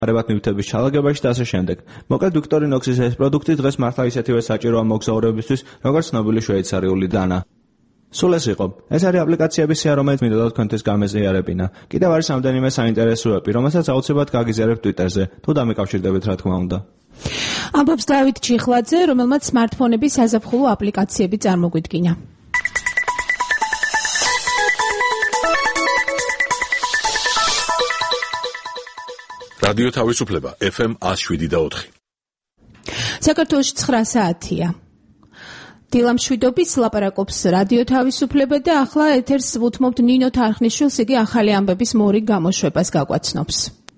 არებად ნივთების ჩალაგებაში და ასე შემდეგ. მოკლედ ვიქტორინოქსის ეს პროდუქტი დღეს მართლა ისეთივე საჭიროა მოგზაურებისთვის, როგორც ცნობილი შვეიცარიული დანა. სულ ეს იყო. ეს არის აპლიკაციების სია, რომელიც მინდოდა თქვენთვის გამეზიარებინა. კიდევ არის რამდენიმე საინტერესო ეპი, რომელსაც აუცილებლად გაგიზიარებთ Twitter-ზე, თუ დამიკავშირდებით რა თქმა უნდა. ამბობს დავით ჩიხლაძე, რომელმაც smartphone-ების საზაფხულო აპლიკაციები წარმოგვიდგინა. რადიო თავისუფლება FM 107.4. საქართველოში 9 საათია. დილამშვიდობის ლაპარაკობს რადიო თავისუფლება და ახლა ეთერს უთმობთ ნინო თარხნიშვილს, იგი ახალი ამბების მორიგ გამოშვებას გაგვაცნობს.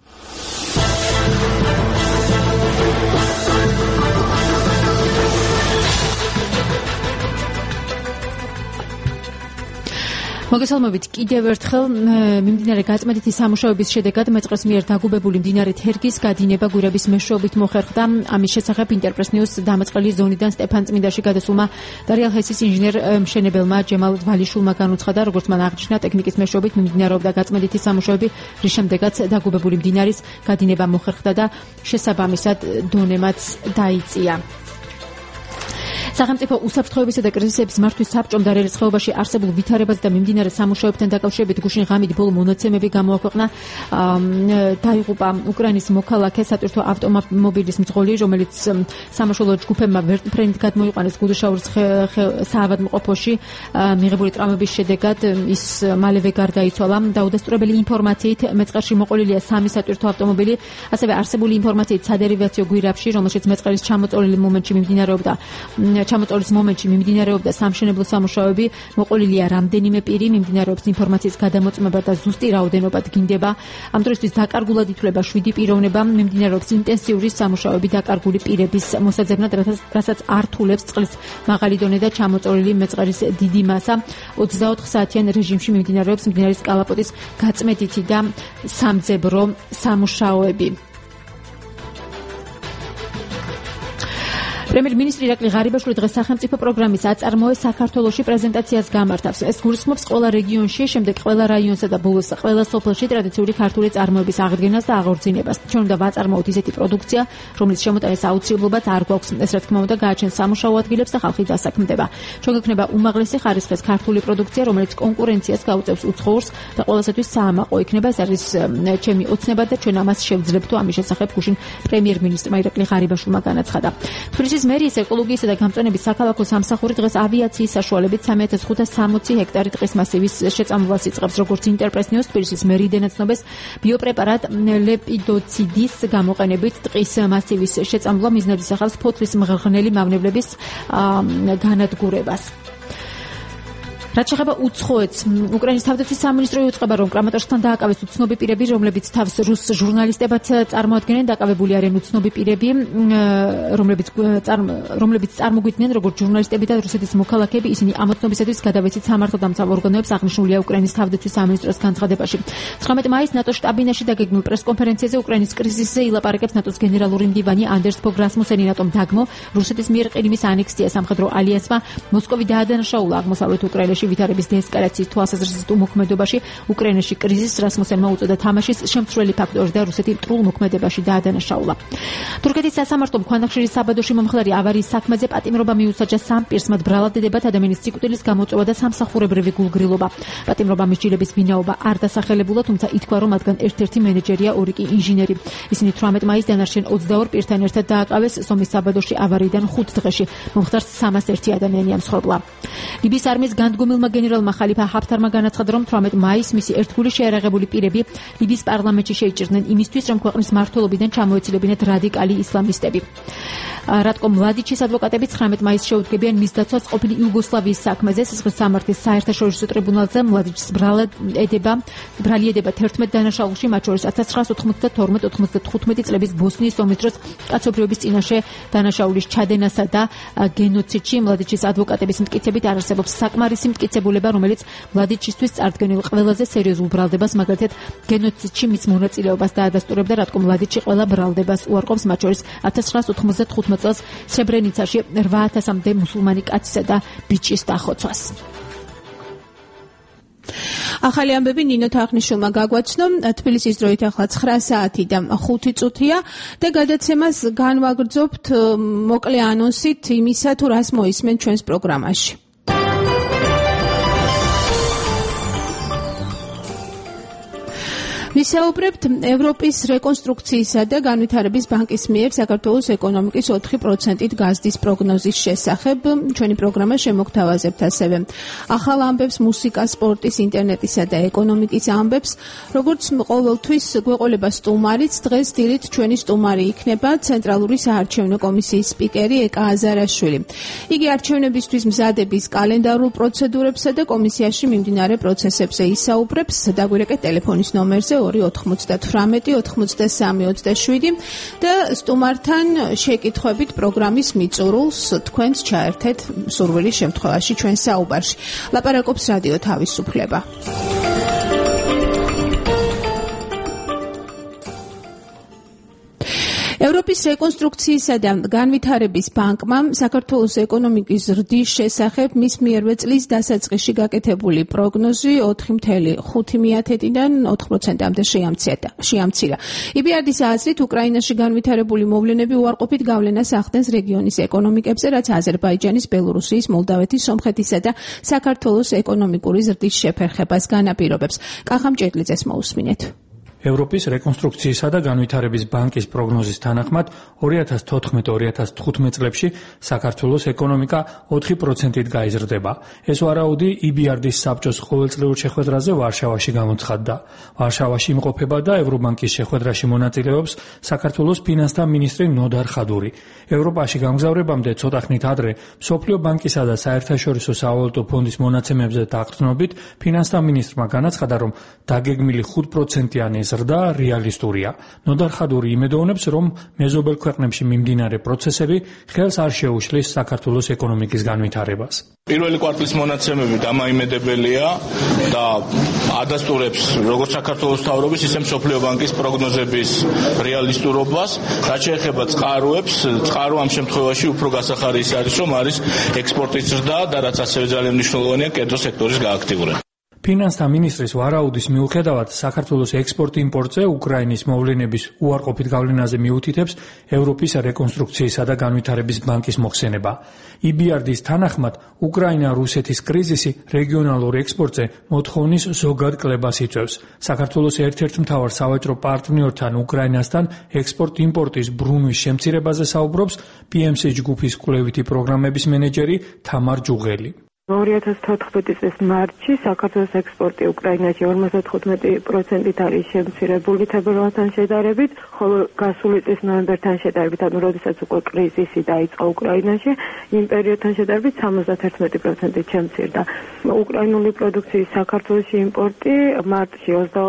მოგესალმებით კიდევ ერთხელ მიმდინარე გაწმენდითი სამუშაოების შედეგად მეწყრის მიერ დაგუბებული მდინარე თერგის გადინება გვირაბის მეშვეობით მოხერხდა. ამის შესახებ ინტერპრეს ნიუს დამაწყრელი ზონიდან სტეფანწმინდაში გადასულმა და რეალ ჰესის ინჟინერ მშენებელმა ჯემალ ვალიშულმა განუცხადა, როგორც მან აღნიშნა, ტექნიკის მეშვეობით მიმდინარეობდა გაწმენდითი სამუშაოები, რის შემდეგაც დაგუბებული მდინარის გადინება მოხერხდა და შესაბამისად დონემაც დაიწია. სახელმწიფო უსაფრთხოებისა და კრიზისების მართვის საბჭომ და რელის ხეობაში არსებულ ვითარებაზე და მიმდინარე სამუშაოებთან დაკავშირებით გუშინ ღამით ბოლო მონაცემები გამოაქვეყნა. დაიღუპა უკრაინის მოქალაქე სატვირთო ავტომობილის მძღოლი, რომელიც სამაშველო ჯგუფებმა ვერტმფრენით გადმოიყვანეს გუდუშაურის საავადმყოფოში. მიღებული ტრავმების შედეგად ის მალევე გარდაიცვალა. დაუდასტურებელი ინფორმაციით მეწყერში მოყოლილია 3 სატვირთო ავტომობილი, ასევე არსებული ინფორმაციით სადერივაციო გვირაბში, რომელშიც მეწყერის ჩამოწოლილი მომენტში მიმდინარეობდა სამშენებლო სამუშაოები, მოყოლილია რამდენიმე პირი, მიმდინარეობს ინფორმაციის გადამოწმება და ზუსტი რაოდენობა დგინდება. ამ დროისთვის დაკარგულად ითვლება 7 პიროვნება, მიმდინარეობს ინტენსიური სამუშაოები დაკარგული პირების მოსაძებნად, რასაც არ თულებს წყლის მაღალი დონე და ჩამოწოლილი მეწყერის დიდი მასა. 24 საათიან რეჟიმში მიმდინარეობს მდინარის კალაპოტის გაწმენდითი და სამძებრო სამუშაოები. პრემიერ-მინისტრი ირაკლი ღარიბაშვილი დღეს სახელმწიფო პროგრამის აწარმოეს საქართველოში პრეზენტაციას გამართავს. ეს გულისხმობს ყველა რეგიონში, შემდეგ ყველა რაიონსა და ბოლოს ყველა სოფელში ტრადიციული ქართული წარმოების აღდგენას და აღორძინებას. ჩვენ უნდა ვაწარმოოთ ისეთი პროდუქცია, რომლის შემოტანის აუცილებლობაც არ გვაქვს. ეს რა თქმა უნდა გააჩენს სამუშაო ადგილებს და ხალხი დასაქმდება. ჩვენ გვექნება უმაღლესი ხარისხის ქართული პროდუქცია, რომელიც კონკურენციას გაუწევს უცხოურს და ყველასათვის საამაყო იქნება. ეს არის ჩემი ოცნება და ჩვენ ამას შევძლებთ. ამის შესახებ გუშინ პრემიერ-მინისტრმა ირაკლი ღარიბაშვილმა განაცხადა. თბილისის მერიის ეკოლოგიისა და გამწვანების საქალაქო სამსახური დღეს ავიაციის საშუალებით 3560 ჰექტარი ტყის მასივის შეწამლობას იწყებს. როგორც ინტერპრეს ნიუს თბილისის მერიდანაც ცნობს, ბიოპრეპარატ ლეპიდოციდის გამოყენებით ტყის მასივის შეწამლვა მიზნებს ახავს ფოთლის მღრღნელი მავნებლების განადგურებას. რაც შეეხება უცხოეთს, უკრაინის თავდაცვის სამინისტრო იუწყება, რომ კრამატორსკთან დააკავეს უცნობი პირები, რომლებიც თავს რუს ჟურნალისტებად წარმოადგენენ. დაკავებული არიან უცნობი პირები, რომლებიც წარმოგვიდგნენ როგორც ჟურნალისტები და რუსეთის მოქალაქეები. ისინი ამოცნობისათვის გადავეცით სამართალდამცავ ორგანოებს, აღნიშნულია უკრაინის თავდაცვის სამინისტროს განცხადებაში. 19 მაისს ნატოს შტაბ-ბინაში დაგეგმილ პრესკონფერენციაზე უკრაინის კრიზისზე ილაპარაკებს ნატოს გენერალური მდივანი ანდერს ფოგ რასმუსენი. ნატომ დაგმო რუსეთის მიერ ყირიმის ანექსია სამხედრო ალიანსმა მოსკოვი დაადანაშაულა აღმოსავლეთ უკრაინაში ვითარების დეესკალაციის თვალსაზრისით უმოქმედობაში. უკრაინაში კრიზისს რასმუსენმა უწოდა თამაშის შემცვლელი ფაქტორი და რუსეთი მტრულ მოქმედებაში დაადანაშაულა. თურქეთის სასამართლომ ქვანახშირის საბადოში მომხდარი ავარიის საქმეზე პატიმრობა მიუსაჯა 3 პირს, მათ ბრალადებად ადამიანის სიკვდილის გამოწვევა და სამსახურებრივი გულგრილობა. პატიმრობა მისჯილების ვინაობა არ დასახელებულა, თუმცა ითქვა, რომ მათგან ერთ-ერთი მენეჯერია, 2 კი ინჟინერი. ისინი 18 მაისს დანარჩენ 22 პირთან ერთად დააკავეს სომის საბადოში ავარიიდან 5 დღეში. მომხდარს 301 ადამიანი ამსხვერპლა. ლიბიის არმიის განდგომილმა გენერალმა ხალიფა ჰაფთარმა განაცხადა, რომ 18 მაისს მისი ერთგული შეიარაღებული პირები ლიბიის პარლამენტში შეიჭრნენ იმისთვის, რომ ქვეყნის მმართველობიდან ჩამოეცილებინათ რადიკალი ისლამისტები. რატკომ მლადიჩის ადვოკატები 19 მაისს შეუდგებიან მის დაცვას ყოფილი იუგოსლავიის საქმეზე. სისხლის სამართლის საერთაშორისო ტრიბუნალზე მლადიჩის ბრალი ედება 11 დანაშაულში, მათ შორის 1992-95 წლების ბოსნიის ომის დროს კაცობრიობის წინაშე დანაშაულის ჩადენასა და გენოციდში. მლადიჩის ადვოკატების მტკიცებით არ არსებობს საკმარისი მტკიცებულება, რომელიც მლადიჩისთვის წარდგენილ ყველაზე სერიოზულ ბრალდებას, მაგალითად გენოციდში მის მონაწილეობას დაადასტურებდა, რატომ მლადიჩი ყველა ბრალდებას უარყოფს, მათ შორის 1995 წელს სრებრენიცაში 8000-მდე მუსულმანი კაცისა და ბიჭის დახოცვას. ახალი ამბები ნინო თახნიშვილმა გაგვაცნო. თბილისის დროით ახლა 9 საათი და 5 წუთია და გადაცემას განვაგრძობთ მოკლე ანონსით იმისა, თუ რას მოისმენ ჩვენს პროგრამაში. ვისაუბრებთ ევროპის რეკონსტრუქციისა და განვითარების ბანკის მიერ საქართველოს ეკონომიკის 4%-ით გაზრდის პროგნოზის შესახებ. ჩვენი პროგრამა შემოგთავაზებთ ასევე ახალ ამბებს, მუსიკას, სპორტის, ინტერნეტისა და ეკონომიკის ამბებს. როგორც ყოველთვის გვეყოლება სტუმარიც, დღეს დილით ჩვენი სტუმარი იქნება ცენტრალური საარჩევნო კომისიის სპიკერი ეკა აზარაშვილი. იგი არჩევნებისთვის მზადების კალენდარულ პროცედურებსა და კომისიაში მიმდინარე პროცესებზე ისაუბრებს. დაგვირეკეთ ტელეფონის ნომერზე 298-93-27 და სტუმართან შეკითხვებით პროგრამის მიწურულს თქვენს ჩაერთეთ სურვილის შემთხვევაში ჩვენ საუბარში. ლაპარაკობს რადიო თავისუფლება. ევროპის რეკონსტრუქციისა და განვითარების ბანკმა საქართველოს ეკონომიკის ზრდის შესახებ მის მიერვე წლის დასაწყისში გაკეთებული პროგნოზი 4.5-დან 4%-მდე შეამცირა. EBRD-ის აზრით, უკრაინაში განვითარებული მოვლენები უარყოფით გავლენას ახდენს რეგიონის ეკონომიკებზე, რაც აზერბაიჯანის, ბელორუსიის, მოლდავეთის, სომხეთისა და საქართველოს ეკონომიკური ზრდის შეფერხებას განაპირობებს. კახამ ჭეკლიძეს მოусმინეთ. ევროპის რეკონსტრუქციისა და განვითარების ბანკის პროგნოზის თანახმად 2014-2015 წლებში საქართველოს ეკონომიკა 4%-ით გაიზრდება. ეს ვარაუდი EBRD-ის საბჭოს ყოველწლიურ შეხვედრაზე ვარშავაში გამოცხადდა. ვარშავაში იმყოფება და ევრობანკის შეხვედრაში მონაწილეობს საქართველოს ფინანსთა მინისტრი ნოდარ ხადური. ევროპაში გამგზავრებამდე ცოტა ხნით ადრე მსოფლიო ბანკისა და საერთაშორისო სავალუტო ფონდის მონაცემებზე დაყრდნობით ფინანსთა მინისტრმა განაცხადა, რომ დაგეგმილი 5%-იანი ზრდა რეალისტურია. ნოდარ ხადური იმედოვნებს, რომ მეზობელ ქვეყნებში მიმდინარე პროცესები ხელს არ შეუშლის საქართველოს ეკონომიკის განვითარებას. პირველი კვარტლის მონაცემები დამაიმედებელია და ადასტურებს როგორც საქართველოს მთავრობის, ისე მსოფლიო ბანკის პროგნოზების რეალისტურობას. რაც შეეხება წყაროებს, წყარო ამ შემთხვევაში უფრო გასახარისი არის, რომ არის ექსპორტის ზრდა და რაც ასევე ძალიან მნიშვნელოვანია კერძო სექტორის გააქტიურება. ფინანსთა მინისტრის ვარაუდის მიუხედავად საქართველოს ექსპორტ-იმპორტზე უკრაინის მოვლენების უარყოფით გავლენაზე მიუთითებს ევროპის რეკონსტრუქციისა და განვითარების ბანკის მოხსენება. EBRD-ის თანახმად, უკრაინა-რუსეთის კრიზისი რეგიონალურ ექსპორტზე მოთხოვნის ზოგად კლებას იწვევს. საქართველოს ერთ-ერთ მთავარ სავაჭრო პარტნიორთან უკრაინასთან ექსპორტ-იმპორტის ბრუნვის შემცირებაზე საუბრობს PMC ჯგუფის კვლევითი პროგრამების მენეჯერი თამარ ჯუღელი. 2014 წლის მარტში საქართველოს ექსპორტი უკრაინაში 55%-ით არის შემცირებული თებერვალთან შედარებით, ხოლო გასული წლის ნოემბერთან შედარებით, ანუ როდესაც უკვე კრიზისი დაიწყო უკრაინაში, იმ პერიოდთან შედარებით 71%-ით შემცირდა. უკრაინული პროდუქციის საქართველოში იმპორტი მარტში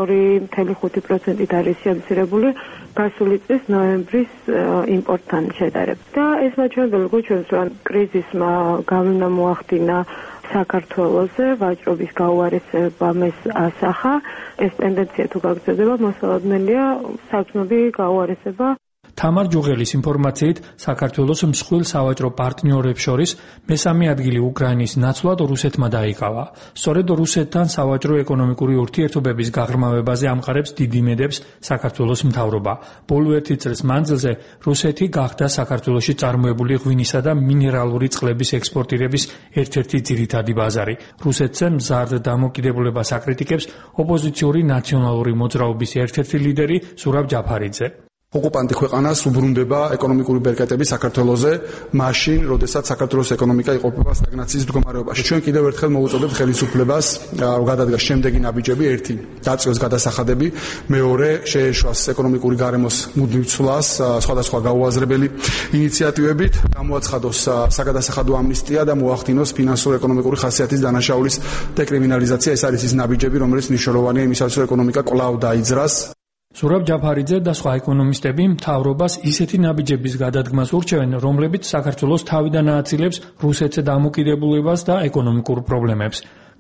22.5%-ით არის შემცირებული გასული წლის ნოემბრის იმპორტთან შედარებით. და ეს მაჩვენებელი გვიჩვენს, რომ კრიზისმა გავლენა მოახდინა საქართველოზე, ვაჭრობის გაუარესებამ ეს ასახა. ეს ტენდენცია თუ გაგრძელდება, მოსალოდნელია საქმეები გაუარესება. თამარ ჯუღელის ინფორმაციით, საქართველოს მსხვილ სავაჭრო პარტნიორებს შორის მესამე ადგილი უკრაინის ნაცვლად რუსეთმა დაიკავა. სწორედ რუსეთთან სავაჭრო-ეკონომიკური ურთიერთობების გაღრმავებაზე ამყარებს დიდ იმედებს საქართველოს მთავრობა. ბოლო ერთი წლის მანძილზე რუსეთი გახდა საქართველოში წარმოებული ღვინისა და მინერალური წყლების ექსპორტირების ერთ-ერთი ძირითადი ბაზარი. რუსეთზე მზარდ დამოკიდებულებას აკრიტიკებს ოპოზიციური ნაციონალური მოძრაობის ერთ-ერთი ლიდერი ზურაბ ჯაფარიძე. ოკუპანტი ქვეყანას უბრუნდება ეკონომიკური ბერკეტები საქართველოზე, მაშინ, როდესაც საქართველოს ეკონომიკა იყოფება სტაგნაციის მდგომარეობაში. ჩვენ კიდევ ერთხელ მოვუწოდებთ ხელისუფლებას, რომ გადადგას შემდეგი ნაბიჯები: ერთი, დაწვეს გადასახადები; მეორე, შეეშვას ეკონომიკური გარემოს მუდმივ ცვლას სხვადასხვა გაუაზრებელი ინიციატივებით, გამოაცხადოს საგადასახადო ამნისტია და მოახდინოს ფინანსურ-ეკონომიკური ხასიათის დანაშაულის დეკრიმინალიზაცია. ეს არის ის ნაბიჯები, რომელიც მნიშვნელოვანია იმისათვის, რომ ეკონომიკა კვლავ დაიძრას. ზურაბ ჯაფარიძე და სხვა ეკონომისტები მთავრობას ისეთი ნაბიჯების გადადგმას ურჩევენ, რომლებიც საქართველოს თავიდან ააცილებს რუსეთზე დამოკიდებულებას და ეკონომიკურ პრობლემებს.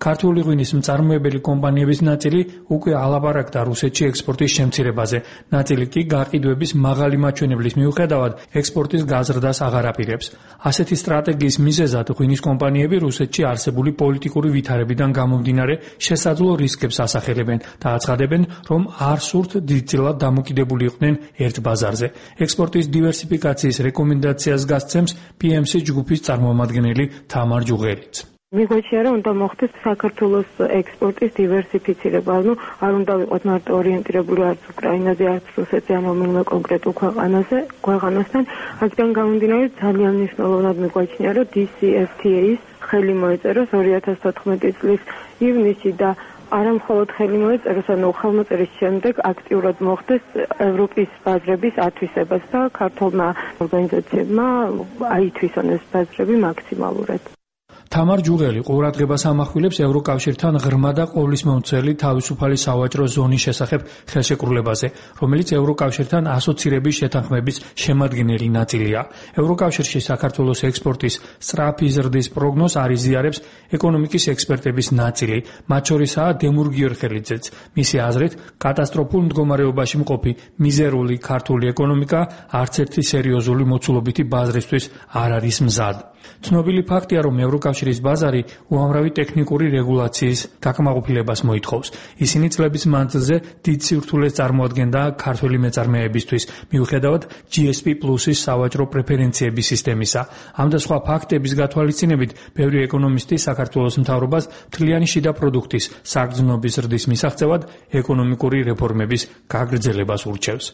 ქართული ღვინის მწარმოებელი კომპანიების ნაწილი უკვე ალაპარაკდა რუსეთში ექსპორტის შემცირებაზე. ნაწილი კი გაყიდვების მაღალი მაჩვენებლის მიუხედავად ექსპორტის გაზრდას აღარ აპირებს. ასეთი სტრატეგიის მიზეზად ღვინის კომპანიები რუსეთში არსებული პოლიტიკური ვითარებიდან გამომდინარე შესაძლო რისკებს ასახელებენ და აცხადებენ, რომ არ სურთ დიდწილად დამოკიდებული იყვნენ ერთ ბაზარზე. ექსპორტის დივერსიფიკაციის რეკომენდაციას გასცემს PMC ჯგუფის წარმომადგენელი თამარ ჯუღელიც. მიგოჩია რომ უნდა მოხდეს საქართველოს ექსპორტის დივერსიფიცირება, არ უნდა ვიყოთ მარტო ორიენტირებული არც უკრაინაზე, არც რუსეთზე, ან რომელიმე კონკრეტულ ქვეყანასთან. აქედან გამომდინარე ძალიან მნიშვნელოვნად მიგვაჩნია, რომ DCFTA-ის ხელი მოეწეროს 2014 წლის ივნისში და არა მხოლოდ ხელი მოეწეროს, ანუ ხელმოწერის შემდეგ აქტიურად მოხდეს ევროპის ბაზრების ათვისებას და ქართულმა ორგანიზაციებმა აითვისონ ეს ბაზრები მაქსიმალურად. თამარ ჯუღელი ყურადღებას ამახვილებს ევროკავშირთან ღრმა და ყოვლისმომცველი თავისუფალი სავაჭრო ზონის შესახებ ხელშეკრულებაზე, რომელიც ევროკავშირთან ასოცირების შეთანხმების შემადგენელი ნაწილია. ევროკავშირში საქართველოს ექსპორტის სწრაფი ზრდის პროგნოზს არიზიარებს ეკონომიკის ექსპერტების ნაწილი, მათ შორისაა დემურ გიორხელიძეც. მისი აზრით, კატასტროფულ მდგომარეობაში მყოფი მიზერული ქართული ეკონომიკა არც ერთი სერიოზული მოცულობითი ბაზრისთვის არ არის მზად. ცნობილი ფაქტია, რომ ევროკავშირის ბაზარი უამრავი ტექნიკური რეგულაციის გაკმაყოფილებას მოითხოვს. ისინი წლების მანძილზე დიდ სირთულეს წარმოადგენდა ქართული მეწარმეებისთვის, მიუხედავად GSP+-ის სავაჭრო პრეფერენციების სისტემისა. ამ და სხვა ფაქტების გათვალისწინებით, ბევრი ეკონომისტი საქართველოს მთავრობას მთლიანი შიდა პროდუქტის საგრძნობის ზრდის მისაღწევად ეკონომიკური რეფორმების გაგრძელებას ურჩევს.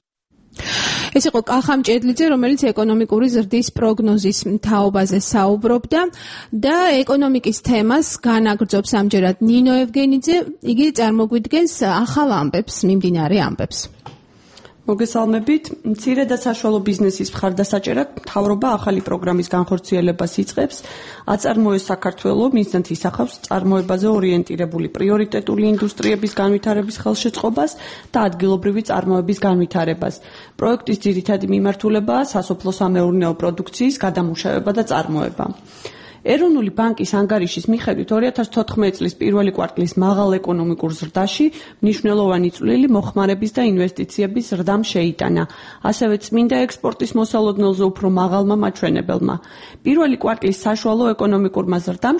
ეს იყო კახამ ჭედლიძე, რომელიც ეკონომიკური ზრდის პროგნოზის თაობაზე საუბრობდა და ეკონომიკის თემას განაგრძობს ამჯერად ნინო ევგენიძე. იგი წარმოგვიდგენს ახალ ამბებს, მიმდინარე ამბებს. მოგესალმებით. მცირე და საშუალო ბიზნესის მხარდასაჭერად მთავრობა ახალი პროგრამის განხორციელებას იწყებს. აწარმოეს საქართველოს მიზნად ისახავს წარმოებაზე ორიენტირებული პრიორიტეტული ინდუსტრიების განვითარების ხელშეწყობას და ადგილობრივი წარმოების განვითარებას. პროექტის ძირითადი მიმართულებაა სასოფლო-სამეურნეო პროდუქციის გადამუშავება და წარმოება. ეროვნული ბანკის ანგარიშის მიხედვით 2014 წლის პირველი კვარტლის მაღალ ეკონომიკურ ზრდაში მნიშვნელოვანი წვლილი მოხმარების და ინვესტიციების ზრდამ შეიტანა, ასევე წმინდა ექსპორტის მოსალოდნელზე უფრო მაღალმა მაჩვენებელმა. პირველი კვარტლის საშუალო ეკონომიკურმა ზრდამ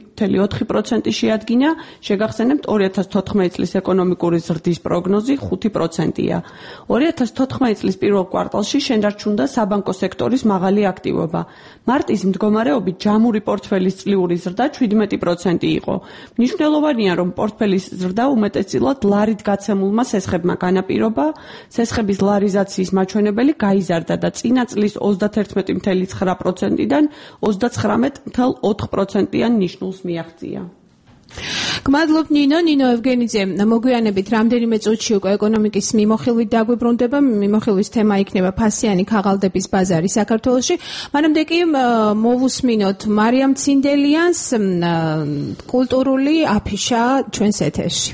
7.4% შეადგინა, შეგახსენებთ 2014 წლის ეკონომიკური ზრდის პროგნოზი 5%-ია. 2014 წლის პირველ კვარტალში შენარჩუნდა საბანკო სექტორის მაღალი აქტივობა. მარტის მდგომარეობით ჯამური პორტფელის წლიური ზრდა 17% იყო. მნიშვნელოვანია, რომ პორტფელის ზრდა უმეტესწილად ლარით გაცემულმა სესხებმა განაპირობა, სესხების ლარიზაციის მაჩვენებელი გაიზარდა და წინა წლის 31.9%-დან 39.4%-იან ნიშნულს მიაღწია. გმადლობ ნინო ევგენიძე. მოგვიანებით რამდენიმე წუთში უკვე ეკონომიკის მიმოხილვით დაგვიბრუნდება. მიმოხილვის თემა იქნება ფასიანი ქაღალდების ბაზარი საქართველოში. მანამდე კი მოვუსმინოთ მარიამ ცინდელიანს კულტურული აფიშა ჩვენს ეთერში.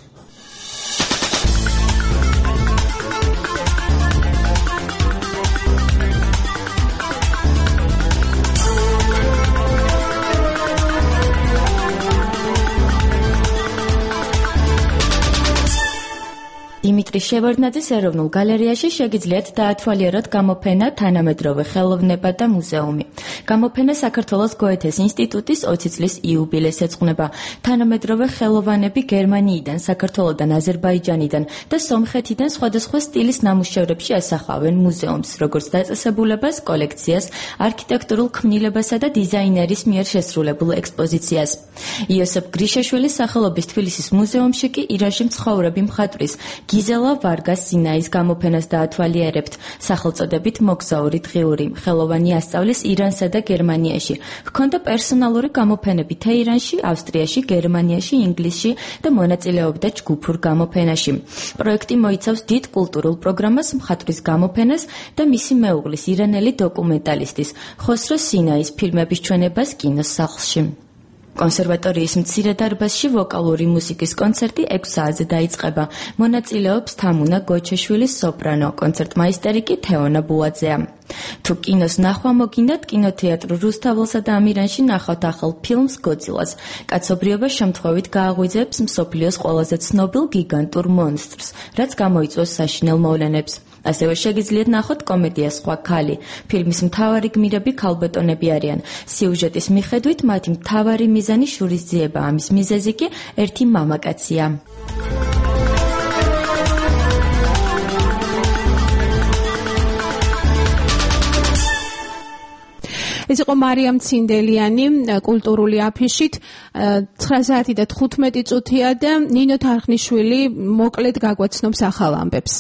დიმიტრი შევარდნაძის ეროვნულ გალერეაში შეგიძლიათ დაათვალიეროთ გამოფენა თანამედროვე ხელოვნება და მუზეუმი. გამოფენა საქართველოს გოეთეს ინსტიტუტის 20 წლის იუბილეს ეძღვნება. თანამედროვე ხელოვანები გერმანიიდან, საქართველოდან, აზერბაიჯანიდან და სომხეთიდან სხვადასხვა სტილის ნამუშევრებში ასახავენ მუზეუმს, როგორც დაწესებულებას, კოლექციას, არქიტექტურულ ქმნილებასა და დიზაინერის მიერ შესრულებულ ექსპოზიციას. იოსებ გრიშაშვილის სახელობის თბილისის მუზეუმში კი ირანში მცხოვრები მხატვრის გიზელა ვარგას სინაის გამოფენას დაათვალიერებთ. სახელწოდებით მოგზაური დღიური. ხელოვანი ასწავლის ირანსა და გერმანიაში. ჰქონდა პერსონალური გამოფენები თეირანში, ავსტრიაში, გერმანიაში, ინგლისში და მონაწილეობდა ჯგუფურ გამოფენაში. პროექტი მოიცავს დიდ კულტურულ პროგრამას, მხატვრის გამოფენას და მისი მეუღლის ირანელი დოკუმენტალისტის ხოსრო სინაის ფილმების ჩვენებას კინოს სახლში. კონსერვატორიის მცირე დარბაზში ვოკალური მუსიკის კონცერტი 6 საათზე დაიწყება. მონაწილეობს თამუნა გოჩეშვილის სოპრანო, კონცერტმაისტერი კი თეონა ბუაძეა. თუ კინოს ნახვა მოგინდათ, კინოთეატრ რუსთაველსა და ამირანში ნახავთ ახალ ფილმს გოძილას. კაცობრიობა შემთხვევით გააღვიძებს მსოფლიოს ყველაზე ცნობილ გიგანტურ მონსტრს, რაც გამოიწვევს საშინელ მოვლენებს. ასევე შეგიძლიათ ნახოთ კომედია სხვა ქალი. ფილმის მთავარი გმირები ქალბატონები არიან. სიუჟეტის მიხედვით მათი მთავარი მიზანი შურისძიება, ამის მიზეზი კი ერთი მამაკაცია. ეს იყო მარიამ ცინდელიანი კულტურული აფიში 9 საათი და 15 წუთია და ნინო თარხნიშვილი მოკლედ გაგვაცნობს ახალ ამბებს.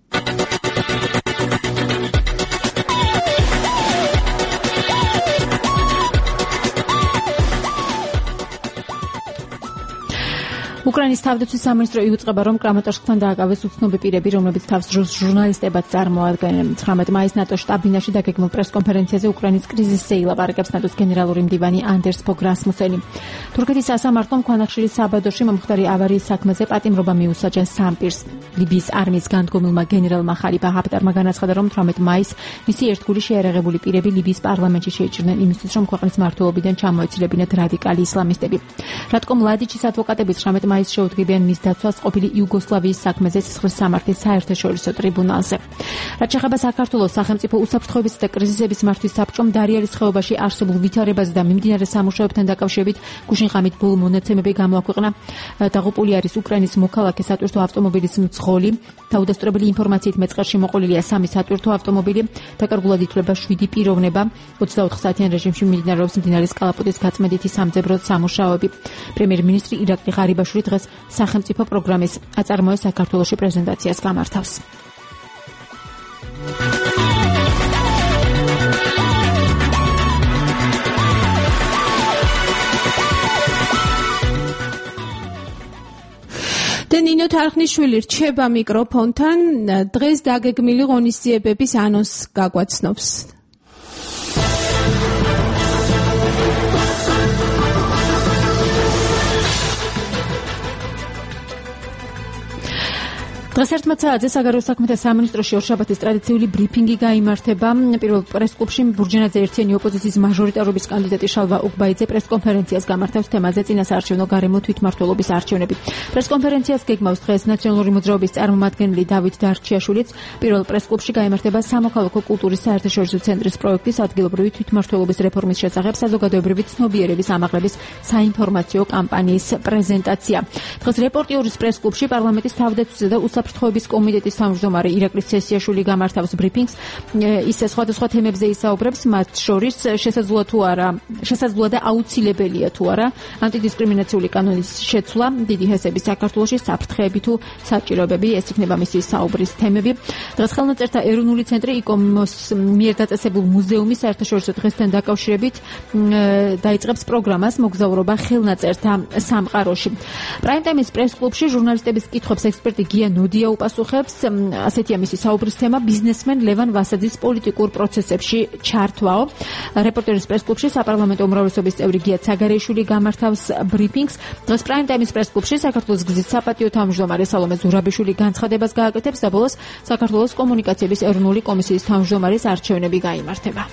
უკრაინის თავდაცვის სამინისტრო იუწყება, რომ კრამატორსკთან დააკავეს უცნობი პირები, რომლებიც თავს ჟურნალისტებად წარმოადგენენ. 19 მაისს ნატოს შტაბ-ბინაში დაგეგმილ პრესკონფერენციაზე უკრაინის კრიზისზე ილაპარაკებს ნატოს გენერალური მდივანი ანდერს ფოგ რასმუსენი. თურქეთის სასამართლომ ქვანახშირის საბადოში მომხდარი ავარიის საქმეზე პატიმრობა მიუსაჯა სამ პირს. ლიბიის არმიის განდგომილმა გენერალმა ხალიფა ჰაფტარმა განაცხადა, რომ 18 მაისს მისი ერთგული შეიარაღებული პირები ლიბიის პარლამენტში შეიჭრნენ იმისთვის, რომ ქვეყნის მმართველობიდან ჩამოეცილებინათ რადიკალი ისლამისტები. რატკომ ლადიჩის ადვოკატები 19 მაისს შეუდგებიან მის დაცვას ყოფილი იუგოსლავიის საქმეზე ციხრის სამართლის საერთაშორისო ტრიბუნალზე. რაც შეეხება საქართველოს სახელმწიფო უსაფრთხოებისა და კრიზისების მართვის საბჭომ დარიალის ხეობაში არსებულ ვითარებაზე და მიმდინარე სამუშაოებთან დაკავშირებით გუშინღამით ბოლო მონაცემები გამოაქვეყნა. დაღუპული არის უკრაინის მოქალაქე სატვირთო ავტომობილის მძღოლი. დაუდასტურებელი ინფორმაციით მეწყერში მოყოლილია 3 სატვირთო ავტომობილი. დაკარგულად ითვლება 7 პიროვნება. 24 საათიან რეჟიმში მიმდინარეობს მდინარის კალაპოტის გაწმენდითი სამძებრო სამუშაოები. პრემიერ-მინისტრი ირაკლი ღარიბაშვილი დღეს სახელმწიფო პროგრამის აწარმოეს საქართველოში პრეზენტაციას გამართავს. ნინო თარხნიშვილი რჩება მიკროფონთან, დღეს დაგეგმილი ღონისძიებების ანონსს გაგვაცნობს. დღეს 11 საათზე საგარეო საქმეთა სამინისტროში ორშაბათის ტრადიციული ბრიფინგი გაიმართება. პირველ პრესკლუბში ბურჯენაძე ერთიანი ოპოზიციის მაჟორიტარობის კანდიდატი შალვა უგბაიძე პრესკონფერენციას გამართავს თემაზე წინასაარჩევნო გარემო თვითმმართველობის არჩევნები. პრესკონფერენციას გეგმავს დღეს ნაციონალური მოძრაობის წარმომადგენელი დავით დარჩიაშვილიც. პირველ პრესკლუბში გაიმართება სამოქალაქო კულტურის საერთაშორისო ცენტრის პროექტის ადგილობრივი თვითმმართველობის რეფორმის შესახებ საზოგადოებრივი ცნობიერების ამაღლების საინფორმაციო კამპანიის პრეზენტაცია. დღეს რეპორტიორის პრესკლუბში პარლამენტის თავდაცვისა და საფრთხოების კომიტეტის თავმჯდომარე ირაკლი ცესიაშვილი გამართავს ბრიფინგს. ის სხვადასხვა თემებზე ისაუბრებს, მათ შორის შესაძლოა და აუცილებელია თუ არა ანტიდისკრიმინაციული კანონის შეცვლა, დიდი ჰესების საქართველოში საფრთხეები თუ საჭიროებები, ეს იქნება მისი საუბრის თემები. დღეს ხელნაწერთა ეროვნული ცენტრი იკომოს მიერ დაწესებულ მუზეუმის საერთაშორისო დღესთან დაკავშირებით დაიწყებს პროგრამას მოგზაურობა ხელნაწერთა სამყაროში. პრაიმ-ტაიმის პრესკლუბში ჟურნალისტების კითხვებს ექსპერტი გია ნოდია უპასუხებს. ასეთია მისი საუბრის თემა ბიზნესმენ ლევან ვასაძის პოლიტიკურ პროცესებში ჩართვაო. რეპორტერის პრესკლუბში საპარლამენტო უმრავლესობის წევრი გია ცაგარეიშვილი გამართავს ბრიფინგს. დღეს პრაიმ-ტაიმის პრესკლუბში საქართველოს გზის საპატიო თავმჯდომარე სალომე ზურაბიშვილი განცხადებას გააკეთებს და ბოლოს საქართველოს კომუნიკაციების ეროვნული კომისიის თავმჯდომარის არჩევნები გაიმართება.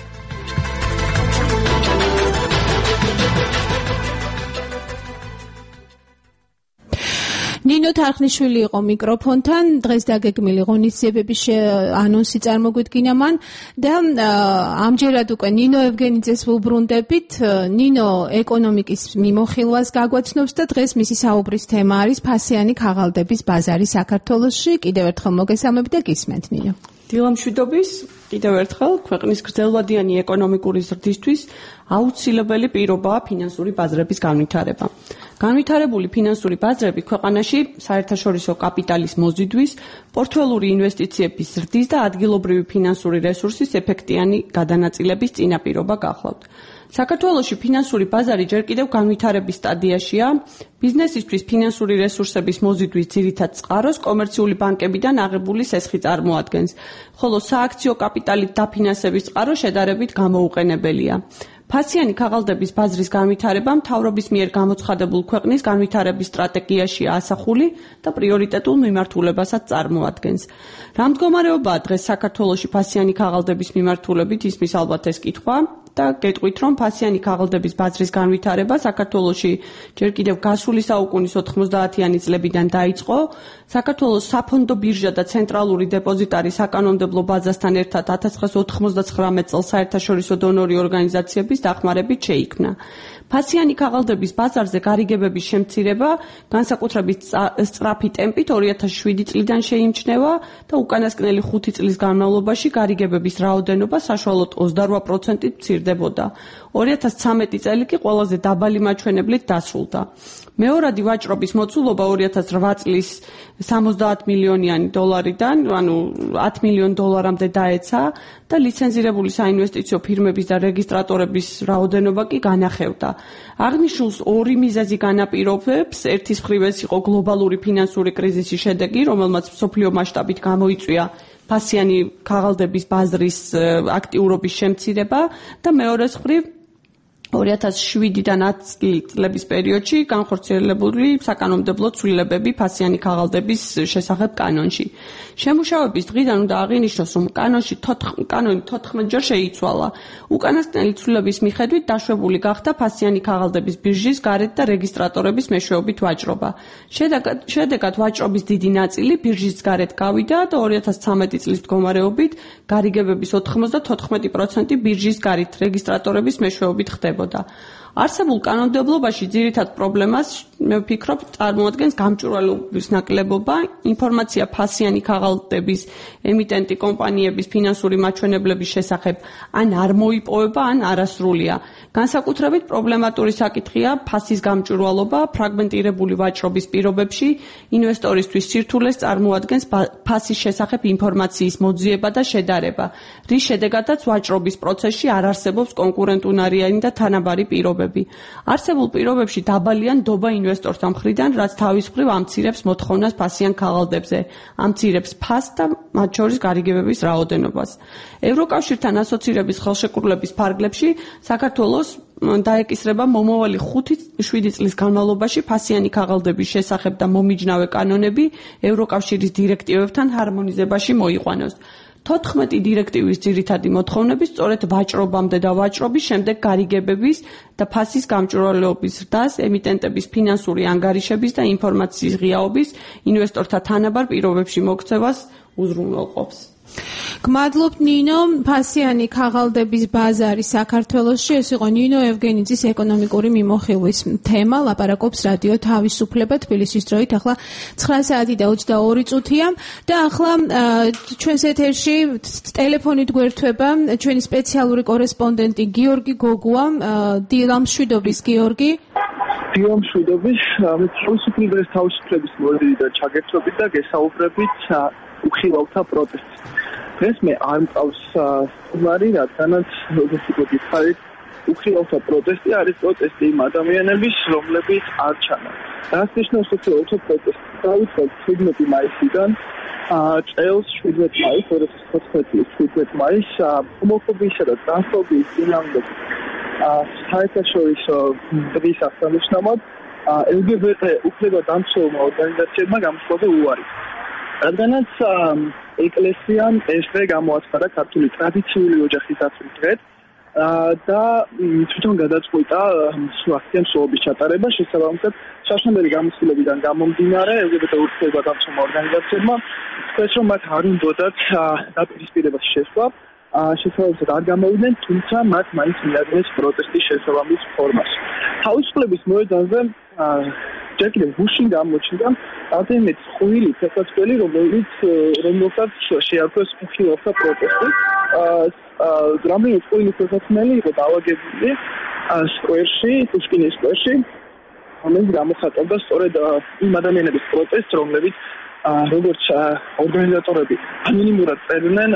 ნინო თარხნიშვილი იყო მიკროფონთან, დღეს დაგეგმილი ღონისძიებების ანონსი წარმოგვიდგინა მან და ამჯერად უკვე ნინო ევგენიძეს ვუბრუნდებით. ნინო ეკონომიკის მიმოხილვას გაგვაცნობს და დღეს მისი საუბრის თემა არის ფასიანი ქაღალდების ბაზარი საქართველოში. კიდევ ერთხელ მოგესალმებით და გისმენთ ნინო. დილამშვიდობის, კიდევ ერთხელ ქვეყნის გრძელვადიანი ეკონომიკური ზრდისთვის აუცილებელი პირობაა ფინანსური ბაზრების განვითარება. განვითარებული ფინანსური ბაზრები ქვეყანაში საერთაშორისო კაპიტალის მოზიდვის, პორტფელური ინვესტიციების ზრდის და ადგილობრივი ფინანსური რესურსის ეფექტიანი გადანაწილების წინაპირობა გახლავთ. საქართველოში ფინანსური ბაზარი ჯერ კიდევ განვითარების სტადიაშია. ბიზნესისთვის ფინანსური რესურსების მოზიდვის ძირითად წყაროს კომერციული ბანკებიდან აღებული სესხი წარმოადგენს, ხოლო სააქციო კაპიტალით დაფინანსების წყარო შედარებით გამოუყენებელია. ფასიანი ქაღალდების ბაზრის განვითარება მთავრობის მიერ გამოცხადებულ ქვეყნის განვითარების სტრატეგიაშია ასახული და პრიორიტეტულ მიმართულებასაც წარმოადგენს. რა მდგომარეობაა დღეს საქართველოში ფასიანი ქაღალდების მიმართულებით, ისმის ალბათ ეს კითხვა და გეტყვით, რომ ფასიანი ქაღალდების ბაზრის განვითარება საქართველოში ჯერ კიდევ გასული საუკუნის 90-იანი წლებიდან დაიწყო. საქართველოს საფონდო ბირჟა და ცენტრალური დეპოზიტარი საკანონმდებლო ბაზასთან ერთად 1999 წელს საერთაშორისო დონორი ორგანიზაციების დახმარებით შეიქმნა. ფასიანი ქაღალდების ბაზარზე გარიგებების შემცირება განსაკუთრებით სწრაფი ტემპით 2007 წლიდან შეიმჩნევა და უკანასკნელი 5 წლის განმავლობაში გარიგებების რაოდენობა საშუალოდ 28%-ით მცირდებოდა. 2013 წელი კი ყველაზე დაბალი მაჩვენებლით დასრულდა. მეორადი ვაჭრობის მოცულობა 2008 წლის 70 მილიონიანი დოლარიდან, ანუ 10 მილიონ დოლარამდე დაეცა და ლიცენზირებული საინვესტიციო ფირმების და რეგისტრატორების რაოდენობა კი განახევდა. აღნიშნულს ორი მიზეზი განაპირობებს. ერთის მხრივ ეს იყო გლობალური ფინანსური კრიზისის შედეგი, რომელმაც მსოფლიო მასშტაბით გამოიწვია ფასიანი ქაღალდების ბაზრის აქტიურობის შემცირება და მეორეს მხრივ 2007-დან 10 წლების პერიოდში განხორციელებული საკანონმდებლო ცვლილებები ფასიანი ქაღალდების შესახებ კანონში. შემუშავების დღიდან უნდა აღინიშნოს, რომ კანონი 14 ჯერ შეიცვალა. უკანასკნელი ცვლილების მიხედვით დაშვებული გახდა ფასიანი ქაღალდების ბირჟის გარეთ და რეგისტრატორების მეშვეობით ვაჭრობა. შედეგად ვაჭრობის დიდი ნაწილი ბირჟის გარეთ გავიდა და 2013 წლის მდგომარეობით გარიგებების 94% ბირჟის გარეთ რეგისტრატორების მეშვეობით ხდება. არსებულ კანონმდებლობაში ძირითად პრობლემას მე ვფიქრობ წარმოადგენს გამჭვირვალობის ნაკლებობა, ინფორმაცია ფასიანი ქაღალდების ემიტენტი კომპანიების ფინანსური მაჩვენებლების შესახებ ან არ მოიპოვება, ან არასრულია. განსაკუთრებით პრობლემატური საკითხია ფასის გამჭვირვალობა, ფრაგმენტირებული ვაჭრობის პირობებში ინვესტორისთვის სირთულეს წარმოადგენს ფასის შესახებ ინფორმაციის მოძიება და შედარება, რის შედეგადაც ვაჭრობის პროცესში არ არსებობს კონკურენტუნარიანი და თანაბარი პირობები. არსებულ პირობებში დაბალია ნდობა ინვესტორთა მხრიდან, რაც თავის მხრივ ამცირებს მოთხოვნას ფასიან ქაღალდებზე, ამცირებს ფასს და მათ შორის გარიგებების რაოდენობას. ევროკავშირთან ასოცირების ხელშეკრულების ფარგლებში საქართველოს დაეკისრება მომავალი 5-7 წლის განმავლობაში ფასიანი ქაღალდების შესახებ და მომიჯნავე კანონები ევროკავშირის დირექტივებთან ჰარმონიზებაში მოიყვანოს. 14 დირექტივის ძირითადი მოთხოვნები სწორედ ვაჭრობამდე და ვაჭრობის შემდეგ გარიგებების და ფასის გამჭვირვალეობის ზრდას, ემიტენტების ფინანსური ანგარიშების და ინფორმაციის ღიაობის, ინვესტორთა თანაბარ პირობებში მოქცევას უზრუნველყოფს. გმადლობთ ნინო. ფასიანი ქაღალდების ბაზარი საქართველოში. ეს იყო ნინო ევგენიძის ეკონომიკური მიმოხილვის თემა. ლაპარაკობს რადიო თავისუფლება თბილისის დროით. ახლა 9 საათი და 22 წუთია და ახლა ჩვენს ეთერში ტელეფონით გვერდება ჩვენი სპეციალური კორესპონდენტი გიორგი გოგუა. დილამშვიდობის გიორგი. დილამშვიდობის. თავისუფლების მოედნიდან ჩაგერთობით და გესაუბრებით უხილავთა პროტესტს. დღეს მე არ მყავს სტუმარი, რადგანაც როგორც გითხარით, უხილავთა პროტესტი არის პროტესტი იმ ადამიანების, რომლებიც არ ჩანან. რაც ნიშნავს უხილავთა პროტესტი. დაიწყო 17 მაისიდან წელს 17 მაისს 2019 წლის 17 მაისს ჰომოფობიისა და ტრანსფობიის წინააღმდეგ საერთაშორისო დღის აღსანიშნავად LGBT უფლება დამცველმა ორგანიზაციებმა გამოსვლაზე უარი. რადგანაც ეკლესიამ ეს დღე გამოაცხადა ქართული ტრადიციული ოჯახის დაცვის დღედ და თვითონ გადაწყვიტა აქცია მსვლელობის ჩატარება შესაბამისად შაშნებელი გამოცდილებიდან გამომდინარე LGBT უფლება დამცველმა ორგანიზაციებმა თქვეს, რომ მათ არ უნდათ დაპირისპირებას შესვლა შესაბამისად არ გამოვიდნენ, თუმცა მათ მაინც მიადგეს პროტესტის შესაბამის ფორმას. თავისუფლების მოედანზე ჯერ კიდევ გუშინ გამოჩნდა რამდენიმე წყვილი ფეხსაცმელი, რომელსაც შეარქვეს უხილავთა პროტესტი. რამდენიმე წყვილი ფეხსაცმელი იყო დავაგებული სკვერში, პუშკინის სკვერში, რომელიც გამოხატავდა სწორედ იმ ადამიანების პროტესტს, რომლებიც როგორც ორგანიზატორები ანონიმურად წერდნენ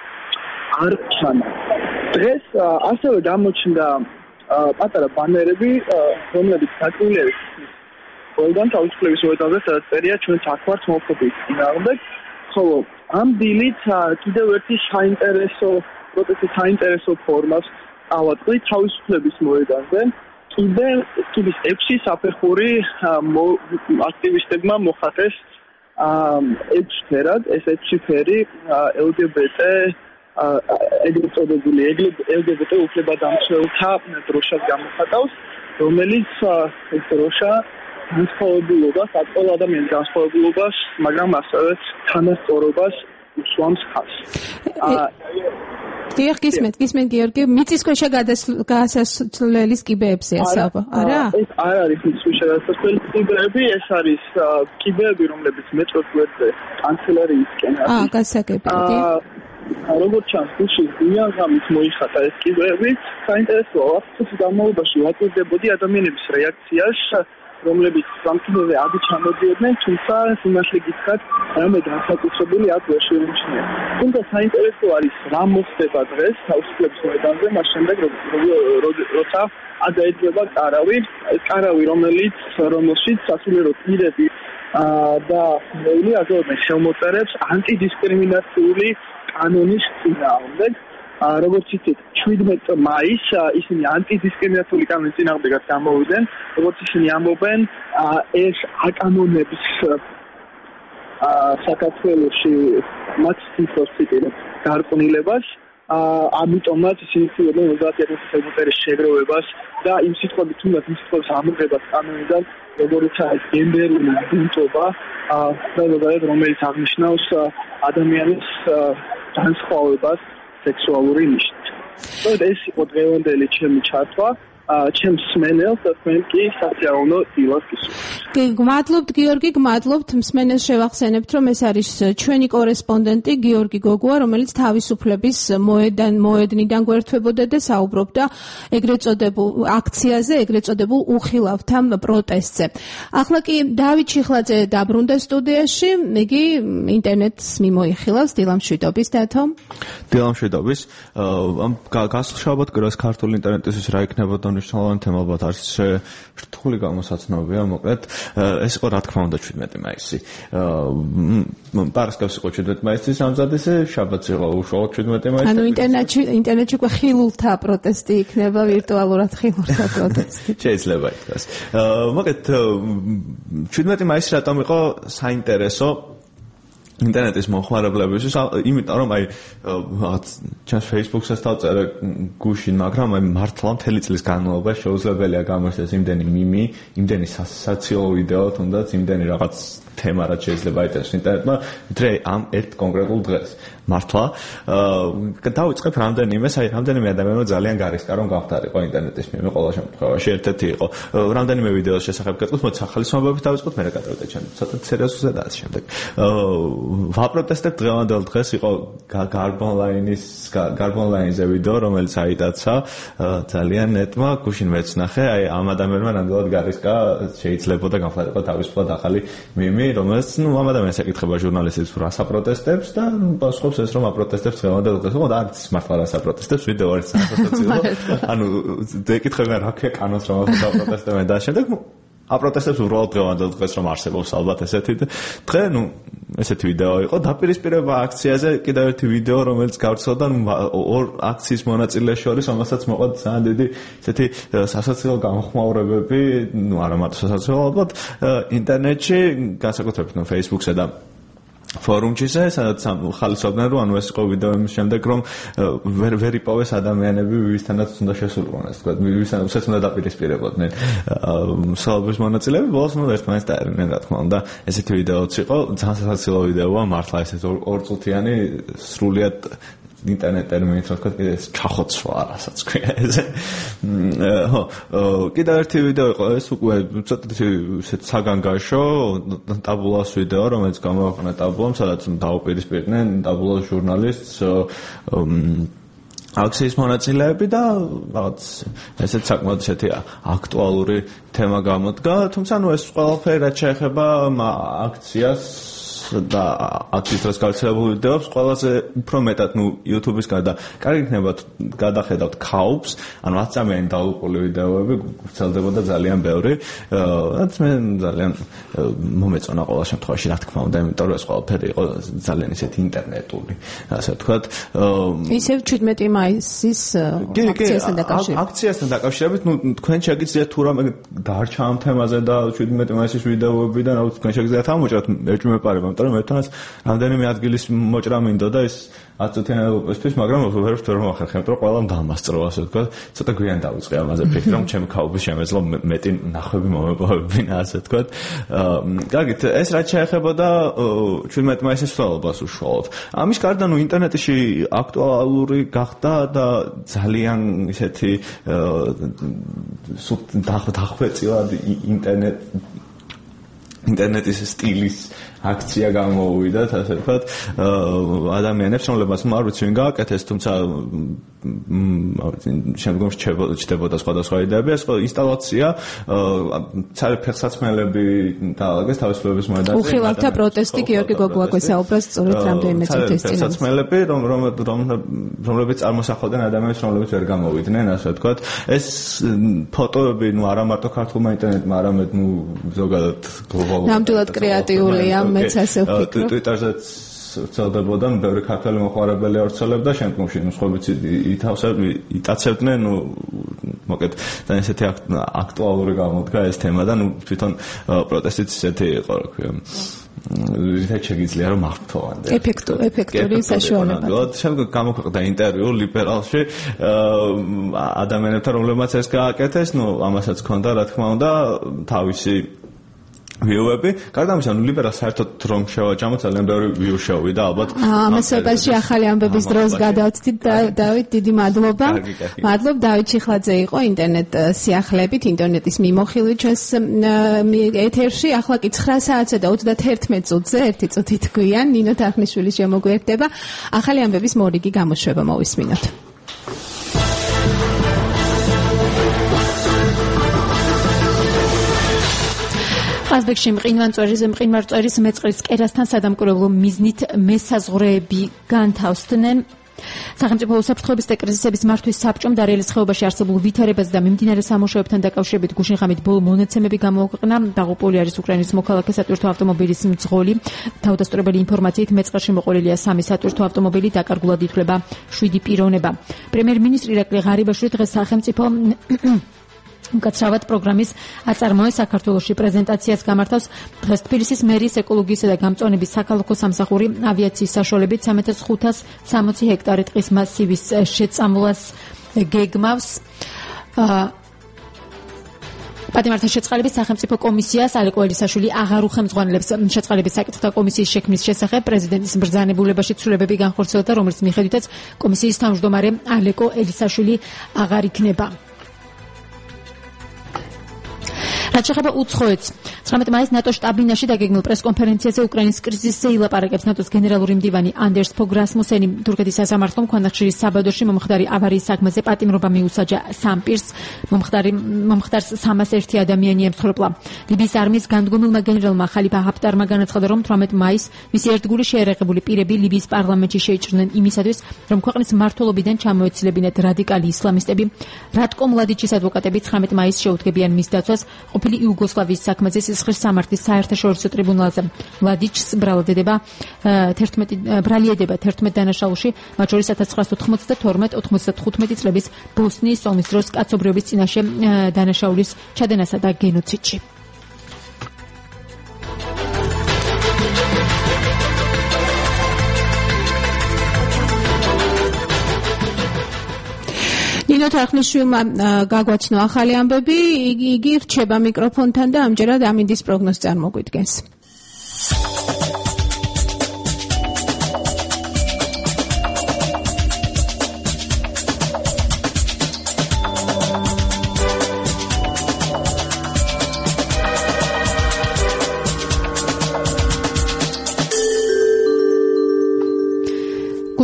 არ ჩანან. დღეს ასევე გამოჩნდა პატარა ბანერები, რომლებიც დაკლულია ყველგან თავისუფლების მოედანზე, სადაც წერია ჩვენ აქ ვართ ჰომოფობიის წინააღმდეგ, ხოლო ამ დილით კიდევ ერთი პროტესტის საინტერესო ფორმას ავადმყოფი თავისუფლების მოედანზე. კიდე 6 საფეხური აქტივისტებმა მოხატეს 6 ფერად, ეს 6 ფერი LGBT ეგრეთ წოდებული LGBT უფლებადამცველთა დროშას გამოხატავს, რომელიც ეს დროშა განსხვავებულობას, ყველა ადამიანის განსხვავებულობას, მაგრამ ასევე თანასწორობას უსვამს ხაზს. გისმენთ გიორგი, მიწისქვეშა გასასვლელის კიბეებზე ასაბა, არა? ეს არ არის მიწისქვეშა გასასვლელის კიბეები, ეს არის კიბეები, რომლებიც მეტროს გვერდზე კანცელერიისკენ არის. გასაგებია. როგორც ჩანს, გუშინ ღამით მოიხატა ეს კიბეები, საინტერესოა, ახლა განმავლობაში ვაკვირდებოდი ადამიანების რეაქციას, რომლებიც სამწუხაროდ ადი ჩამოდიოდნენ, თუმცა სიმართლე გითხრათ, რამე განსაკუთრებული აქ ვერ შეიმჩნია. თუმცა საინტერესო არის, რა მოხდება დღეს თავისუფლების მოედანზე, მას შემდეგ როცა გადაეძება კარავი, რომელშიც სასულიერო პირები და მეული აგროვებენ ხელმოწერებს ანტიდისკრიმინაციული კანონის წინააღმდეგ. როგორც იცით, 17 მაისს ისინი ანტიდისკრიმინაციული კანონის წინააღმდეგაც გამოვიდნენ, როგორც ისინი ამბობენ, ეს აკანონებს საქართველოში მათ თვითონ ციტირებს გარყვნილებას, ამიტომაც ისინი ცდილობენ 30,000 ხელმოწერის შეგროვებას და იმ სიტყვებით თუნდაც იმ სიტყვების ამოღებას კანონიდან, როგორც არის გენდერული ბუნტობა, რომელიც აღნიშნავს ადამიანის განსხვავებას სექსუალური ნიშნით. ეს იყო დღევანდელი ჩემი ჩართვა. ჩემს მსმენელს და თქვენ კი სასიაოვნო დილას გისურვებთ. გმადლობთ გიორგი, გმადლობთ. მსმენელს შევახსენებთ, რომ ეს არის ჩვენი კორესპონდენტი გიორგი გოგუა, რომელიც თავისუფლების მოედნიდან გვერდთვებოდა და საუბრობდა ეგრეთ წოდებულ აქციაზე, ეგრეთ წოდებულ უხილავთა პროტესტზე. ახლა კი დავით ჩიხლაძე დაბრუნდა სტუდიაში, იგი ინტერნეტს მიმოიხილავს დილამშვიდობის დათო. დილამშვიდობის. ამ გასხშავად გრას ქართული ინტერნეტის რა იქნებოდა მნიშვნელოვანი თემა ალბათ არის რთული გამოსაცნობია, მოკლედ ეს იყო რა თქმა უნდა 17 მაისი. პარასკევს იყო 17 მაისის ამზადისი, შაბათს იყო უშუალოდ 17 მაისი. ანუ ინტერნეტში უკვე ხილულთა პროტესტი იქნება, ვირტუალურად ხილულთა პროტესტი. შეიძლება ითქვას. მოკლედ 17 მაისი რატომ იყო საინტერესო ინტერნეტის მოხმარებლებისთვის, იმიტომ რომ რაღაც ჩემს Facebook-საც დავწერე გუშინ, მაგრამ მართლა მთელი წლის განმავლობაში შეუძლებელია გამოიხსნას იმდენი მიმი, იმდენი სასაცილო ვიდეო, თუნდაც იმდენი რაღაც თემა, რაც შეიძლება აიწეროს ინტერნეტმა, ვიდრე ამ ერთ კონკრეტულ დღეს. მართლა დავიწყებ რამდენიმე ადამიანმა ძალიან გარისკარო გამხდარიყო ინტერნეტის მიმი ყოველ შემთხვევაში ერთ-ერთი იყო. რამდენიმე ვიდეოს შესახებ გეტყვით, მოდი ახალი ცნობებით დავიწყოთ, მერე გადავიდეთ ჩემ ცოტა სერიოზულზე და ასე შემდეგ. ვაპროტესტებ დღევანდელ დღეს იყო გარბონლაინზე ვიდეო, რომელიც აიტაცა ძალიან ნეტმა, გუშინ მეც ნახე, ამ ადამიანმა ნამდვილად გარისკა შეიძლებოდა გამხდარიყო თავისუფლად ახალი მიმი, რომელიც ამ ადამიანს ეკითხება ჟურნალისტებს რა საპროტესტებს და პასუხობს ეს რომ აპროტესტებს დღევანდელ დღეს. ხო, და არც მართლა რა საპროტესტებს, ვიდეო არის სასაცილო. ანუ ეკითხებიან რა ქვია კანონს რომელსაც აპროტესტებენ და შემდეგ აპროტესტებს უბრალოდ დღევანდელ დღეს რომ არსებობს ალბათ ესეთი დღე, ესეთი ვიდეო იყო. დაპირისპირება აქციაზე კიდევ ერთი ვიდეო, რომელიც გავრცელდა ორ აქციის მონაწილეს შორის, რომელსაც მოყვა ძალიან დიდი ესეთი სასაცილო გამოხმაურებები, არა მარტო სასაცილო, ალბათ ინტერნეტში, განსაკუთრებით Facebook-სა და ფორუმჩიზე, სადაც ხალისობდნენ, რომ ანუ ეს იყო ვიდეო იმის შემდეგ, რომ ვერ იპოვეს ადამიანები, ვისთანაც უნდა შესულყვანეს, თქვა, ვისაც უნდა დაპირისპირებოდნენ მსხვერპლის მონაწილეები, ბოლოს ერთმანეთს დაერნენ, რა თქმა უნდა. ესეთი ვიდეოც იყო, ძალიან სასაცილო ვიდეოა, მართლა ესეთ ორწუთიანი სრულიად ინტერნეტ ტერმინით რა თქვა, ეს ჩახოცვა, რასაც ქვია ესე. კიდევ ერთი ვიდეო იყო, ეს უკვე ცოტა ისეთ საგანგაშო ტაბულას ვიდეო, რომელიც გამოაყენა ტაბულამ, სადაც დაუპირისპირდნენ ტაბულას ჟურნალისტს აქციის მონაწილეები და რაღაც ესეთ საკმაოდ ისეთი აქტუალური თემა გამოდგა, თუმცა ეს ყველაფერი რაც შეეხება აქციას და აქციის დროს გავრცელებული ვიდეოებს ყველაზე უფრო მეტად YouTube-ისგან და კარგი იქნება გადახედავთ Kaups, ანუ 10 წამიანი დაუყოლი ვიდეოები ვრცელდებოდა ძალიან ბევრი. რაც მე ძალიან მომეწონა ყოველ შემთხვევაში, რა თქმა უნდა, იმიტომ რომ ეს ყველაფერი იყო ძალიან ისეთი ინტერნეტული, ასე ვთქვათ. ისევ 17 მაისის აქციასთან დაკავშირებით. აქციასთან დაკავშირებით, თქვენ შეგიძლიათ თუ რამე დარჩა ამ თემაზე და 17 მაისის ვიდეოებიდან, რა თქვენ შეგიძლიათ ამოჭრათ, მეჭმეპარება, იმიტომ რომ ერთმანეთს რამდენიმე ადგილის მოჭრა მინდოდა ეს 10 წუთიანი ეპიზოდისთვის, მაგრამ ვერაფერს ვერ მოახერხე, იმიტომ რომ ყველამ დაამასწრო, ასე ვთქვათ. ცოტა გვიან დავიწყე ამაზე ფიქრი, რომ ჩემი Kaups შემეძლო მეტი ნახვები მომეპოვებინა, ასე ვთქვათ. კარგით, ეს რაც შეეხებოდა 17 მაისის მსვლელობას უშუალოდ. ამის გარდა ინტერნეტში აქტუალური გახდა და ძალიან ისეთი დახვეწილად ინტერნეტის სტილის აქცია გამოუვიდა, ასე ვთქვათ, ადამიანებს, რომლებსაც არ ვიცი ვინ გააკეთეს, თუმცა შემდგომში ჩდებოდა სხვადასხვა იდეები, ეს ინსტალაცია, ფეხსაცმელები დაალაგეს თავისუფლების მოედანზე. უხილავთა პროტესტი გიორგი გოგუაგვეს საუბრას სწორედ რამდენიმე წუთის წინ. ფეხსაცმელები, რომლებიც წარმოსახავდნენ ადამიანებს, რომლებიც ვერ გამოვიდნენ, ასე ვთქვათ. ეს ფოტოები, არა მარტო ქართულმა ინტერნეტმა, არამედ ზოგადად გლობალურად ნამდვილად კრეატიულია, მეც ასე ვფიქრობ. Twitter-ზეც ვრცელდებოდა, ბევრი ქართველი მოხარებელი ავრცელებდა, შემდგომში სხვაებიც იტაცებდნენ, მოკეთ, და ესეთი აქტუალური გამოდგა ეს თემა და თვითონ პროტესტიც ესეთი იყო, რა ქვია. ვიღაც შეგიძლია რომ აღფრთოვანდე. ეფექტური საშუალება. შემდგომ გამოქვეყნდა ინტერვიუ ლიბერალში ადამიანებთან, რომლებმაც ეს გააკეთეს, ამასაც ჰქონდა, რა თქმა უნდა, თავისი ვიუები, გარდა ამისა, ლიბერალს საერთოდ რომ შევაჭამოთ, ძალიან ბევრი ვიუ შევიდა, ალბათ. ამასობაში ახალი ამბების დროს გადავწდით, დავით, დიდი მადლობა. მადლობ, დავით ჩიხლაძე იყო ინტერნეტ სიახლეებით, ინტერნეტის მიმოხილვით ჩვენს ეთერში, ახლა კი 9 საათსა და 31 წუთზე, 1 წუთით გვიან, ნინო თახნიშვილი შემოგვერდება. ახალი ამბების მორიგი გამოშვება მოვისმინოთ. ყაზბეგში მყინვარწვერის მეწყრის კერასთან სადამკვირვებლო მიზნით მესაზღვრეები განთავსდნენ. სახელმწიფო უსაფრთხოების და კრიზისების მართვის საბჭომ დარიელის ხეობაში არსებულ ვითარებაზე და მიმდინარე სამუშაოებთან დაკავშირებით გუშინღამით ბოლო მონაცემები გამოაქვეყნა. დაღუპული არის უკრაინის მოქალაქე სატვირთო ავტომობილის მძღოლი. თავდასტურებელი ინფორმაციით მეწყერში მოყოლილია 3 სატვირთო ავტომობილი, დაკარგულად ითვლება 7 პიროვნება. პრემიერ-მინისტრი ირაკლი ღარიბაშვილი დღეს სახელმწიფო უკაცრავად პროგრამის აწარმოეს საქართველოში პრეზენტაციას გამართავს. დღეს თბილისის მერიის ეკოლოგიისა და გამწვანების საქალაქო სამსახური ავიაციის საშუალებით 3560 ჰექტარი ტყის მასივის შეწამლას გეგმავს. პატიმართა შეწყალების სახელმწიფო კომისიას ალეკო ელისაშვილი აღარ უხელმძღვანელებს შეწყალების საკითხთა კომისიის შექმნის შესახებ პრეზიდენტის ბრძანებულებაში ცვლილებები განხორციელდა, რომელიც მიხედვითაც კომისიის თავმჯდომარე ალეკო ელისაშვილი აღარ იქნება. რაც შეეხება უცხოეთს, 19 მაისს ნატოს შტაბ-ბინაში დაგეგმილ პრესკონფერენციაზე უკრაინის კრიზისზე ილაპარაკებს ნატოს გენერალური მდივანი ანდერს ფოგ რასმუსენი. თურქეთის სასამართლომ ქვანახშირის საბადოში მომხდარი ავარიის საქმეზე პატიმრობა მიუსაჯა სამ პირს. მომხდარს 301 ადამიანი ემსხვერპლა. ლიბიის არმიის განდგომილმა გენერალმა ხალიფა ჰაფტარმა განაცხადა, რომ 18 მაისს მისი ერთგული შეერაღებული პირები ლიბიის პარლამენტში შეიჭრნენ იმისათვის, რომ ქვეყნის მმართველობიდან ჩამოეცილებინათ რადიკალი ისლამისტები. რატკო მლადიჩის ადვოკატები 19 მაისს შეუდგებიან მის დაცვას ყოფილი იუგოსლავიის საქმეზე სისხლის სამართლის საერთაშორისო ტრიბუნალზე. მლადიჩს ბრალიედება 11 დანაშაულში, მათ შორის 1992-95 წლების ბოსნიის ომის დროს კაცობრიობის წინაშე დანაშაულის ჩადენასა და გენოციდში. ნინო თახნიშვილმა გაგვაჩნო ახალი ამბები, იგი რჩება მიკროფონთან და ამჯერად ამინდის პროგნოზს წარმოგვიდგენს.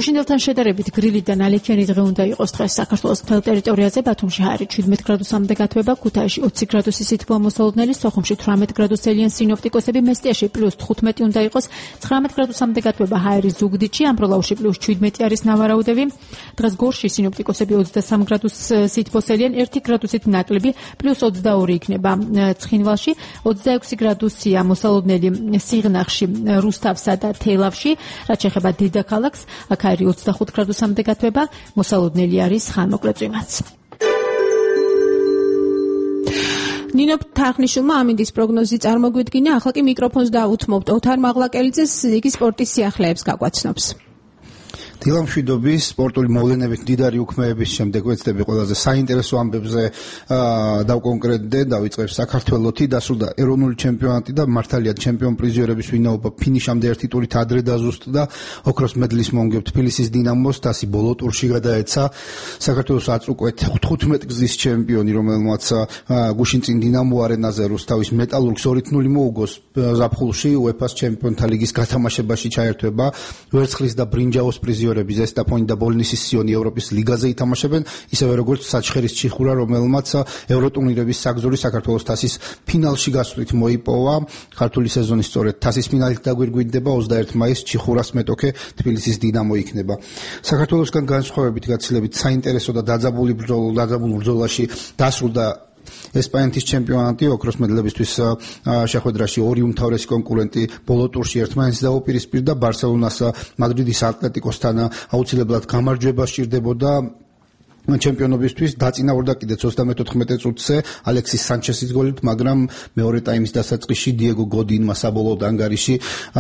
გუშინდელთან შედარებით გრილი და ნალექიანი დღე უნდა იყოს დღეს საქართველოს მთელ ტერიტორიაზე. ბათუმში ჰაერი 17 გრადუსამდე გათბება, ქუთაისში 20 გრადუსი სითბოა მოსალოდნელი, სოხუმში 18 გრადუსელიან სინოპტიკოსები, მესტიაში +15 უნდა იყოს, 19 გრადუსამდე გათბება ჰაერი ზუგდიდში, ამბროლაუში +17 არის ნავარაუდები. დღეს გორში სინოპტიკოსები 23 გრადუს სითბოსელიან, 1 გრადუსით ნაკლები, +22 იქნება ცხინვალში, 26 გრადუსია მოსალოდნელი სიღნაღში, რუსთავსა და თელავში. რაც შეეხება დედაქალაქს, აქ ჰაერი 25 გრადუსამდე გათბება, მოსალოდნელი არის ხანმოკლე-წვიმაც. ნინო თარხნიშვილმა ამინდის პროგნოზი წარმოგვიდგინა, ახლა კი მიკროფონს დაუთმობთ ოთარ მაღლაკელიძეს, იგი სპორტის სიახლეებს გაგვაცნობს. დილამშვიდობის სპორტული მოვლენებით მდიდარი უქმეების შემდეგ ვეცდები ყველაზე საინტერესო ამბებზე დავკონკრეტდე, დავიწყებ საქართველოთი, დასრულდა ეროვნული ჩემპიონატი და მართალია ჩემპიონ პრიზიორების ვინაობა ფინიშამდე ერთი ტურით ადრე დაზუსტდა, ოქროს მედლის მომგებ თბილისის დინამოს, თასი ბოლო ტურში გადაეცა. საქართველოს აწუკვეთ 15 გზის ჩემპიონი, რომელმაც გუშინ წინ დინამო არენაზე რუსთავის მეტალურგს 2-0 მოუგოს ზაფხულში UEFA-ს ჩემპიონთა ლიგის გათამაშებაში ჩაერთვება. ვერცხლის და ბრინჯაოს პრიზიორები ზესტაფონი და ბოლნისის სიონი ევროპის ლიგაზე ითამაშებენ, ისევე როგორც საჩხერის ჩიხურა, რომელმაც ევროტურნირების საგზური საქართველოს თასის ფინალში გასვლით მოიპოვა. ქართული სეზონის სწორედ თასის ფინალით დაგვირგვინდება 21 მაისს ჩიხურას მეტოქე თბილისის დინამო იქნება. საქართველოსგან განსხვავებით გაცილებით საინტერესო და დაძაბულ ბრძოლაში დასრულდა ესპანეთის ჩემპიონატი. ოქროს მედლებისთვის შეხვედრაში ორი უმთავრესი კონკურენტი ბოლო ტურში ერთმანეთს დაუპირისპირდა. ბარსელონას მადრიდის ატლეტიკოსთან აუცილებლად გამარჯვება სჭირდებოდა ჩემპიონობისთვის, დაწინაურდა კიდეც 34 წუთზე ალექსის სანჩესის გოლით, მაგრამ მეორე ტაიმის დასაწყისში დიეგო გოდინმა საბოლოო ანგარიში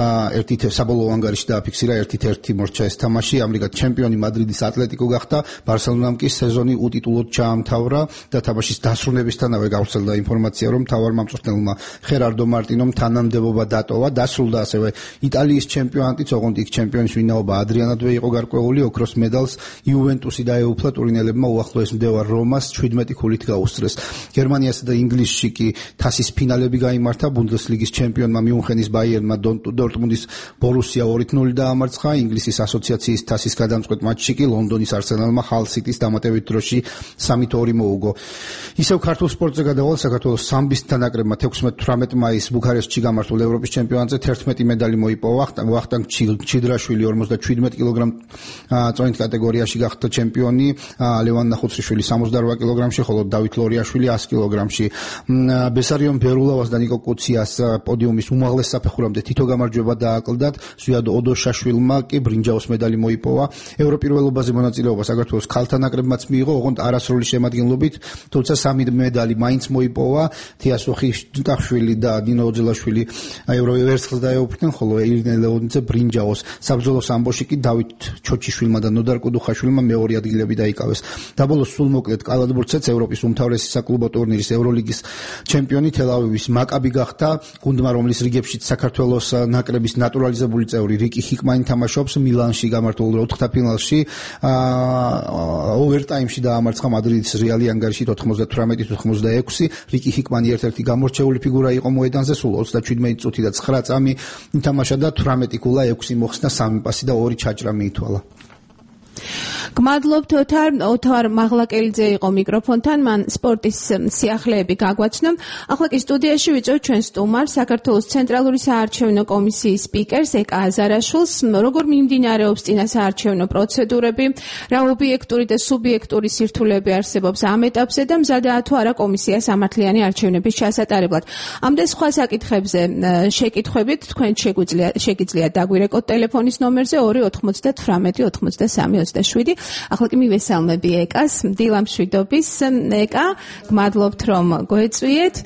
დააფიქსირა 1-1 მორჩა ეს თამაში. ამრიგად ჩემპიონი მადრიდის ატლეტიკო გახდა, ბარსელონამ კი სეზონი უტიტულოდ ჩაამთავრა და თამაშის დასრულებისთანავე გავრცელდა ინფორმაცია, რომ მთავარმამწვრთნელმა ხერარდო მარტინომ თანამდებობა დატოვა. დასრულდა ასევე იტალიის ჩემპიონატიც, ოღონდ იქ ჩემპიონის ვინაობა ადრიანადვე იყო გარკვეული, ოქროს მედალს იუვენტუსი დაეუფლა, ტურინელებმა უახლოეს მდევარ რომას 17 ქულით გაუსწრეს. გერმანიასა და ინგლისში კი თასის ფინალები გაიმართა. ბუნდესლიგის ჩემპიონმა მიუნხენის ბაიერნმა დორტმუნდის ბორუსია 2-0 დაამარცხა. ინგლისის ასოციაციის თასის გადამწყვეტ მატჩში კი ლონდონის არსენალმა ჰალ სიტის დამატებით დროში 3-2 მოუგო. ისევ ქართულ სპორტზე გადავალ, საქართველოს სამბის ნაკრებმა 16-18 მაისს ბუქარესტში გამართულ ევროპის ჩემპიონატზე 11 медали მოიპოვა. ვახტანგ ჩიდრაშვილი 47 კილოგრამ წონით კატეგორიაში გახდა ჩემპიონი. ლევან ნახუცრიშვილი 68 კილოგრამში, ხოლო დავით ლორიაშვილი 100 კილოგრამში. ბესარიონ ბერულავას და ნიკო კუციას პოდიუმის უმაღლეს საფეხურამდე თითო გამარჯვება დააკლდათ. ზვიად ოდოშაშვილმა კი ბრინჯაოს медали მოიპოვა. ევროპირველობაზე მონაწილეობა საქართველოს ქალთა ნაკრებმაც მიიღო, ოღონდ არასრული შემადგენლობით, თუმცა 3 медали მაინც მოიპოვა. თიასოხი შტახშვილი და დინო ოძელაშვილი ევროვერსხლს დაეუფლნენ, ხოლო ელინე ლეონიძე ბრინჯაოს. საბრძოლო სამბოში კი დავით ჩოჩიშვილმა და ნოდარ კუდუხაშვილმა მეორე ადგილები დაიკავეს. დაბოლოს სულ მოკლედ კალათბურთსაც ევროპის უმთავრესი საკლუბო ტურნირის ევროლიგის ჩემპიონი თელ-ავივის მაკაბი გახდა. გუნდმა, რომლის რიგებშიც საქართველოს ნაკრების ნატურალიზებული წევრი რიკი ჰიკმანი თამაშობს, მილანში გამართულ ოთხთაფინალში ოვერტაიმში დაამარცხა მადრიდის რეალი ანგარიშით 98-96. რიკი ჰიკმანი ერთ-ერთი გამორჩეული ფიგურა იყო მოედანზე, სულ 37 წუთი და 9 წამი ითამაშა და 18 გოლა, 6 მოხსნა, 3 პასი და 2 ჩაჭრა მიითვალა. გმადლობთ ოთარ მაღლაკელიძე იყო მიკროფონთან, მან სპორტის სიახლეები გაგვაცნო. ახლა კი სტუდიაში ვიწევ ჩვენ სტუმარს, საქართველოს ცენტრალური საარჩევნო კომისიის სპიკერს ეკა აზარაშვილს, როგორ მიმდინარეობს წინასაარჩევნო პროცედურები, რა ობიექტური და სუბიექტური სირთულეები არსებობს ამ ეტაპზე და მზადაა თუ არა კომისია სამართლიანი არჩევნების ჩასატარებლად. ამ და სხვა საკითხებზე შეკითხვებით თქვენ შეგიძლიათ დაგვირეკოთ ტელეფონის ნომერზე 298-93-27. ახლა კი მივესალმები ეკას, დილამშვიდობის ეკა, გმადლობთ რომ გვეწვიეთ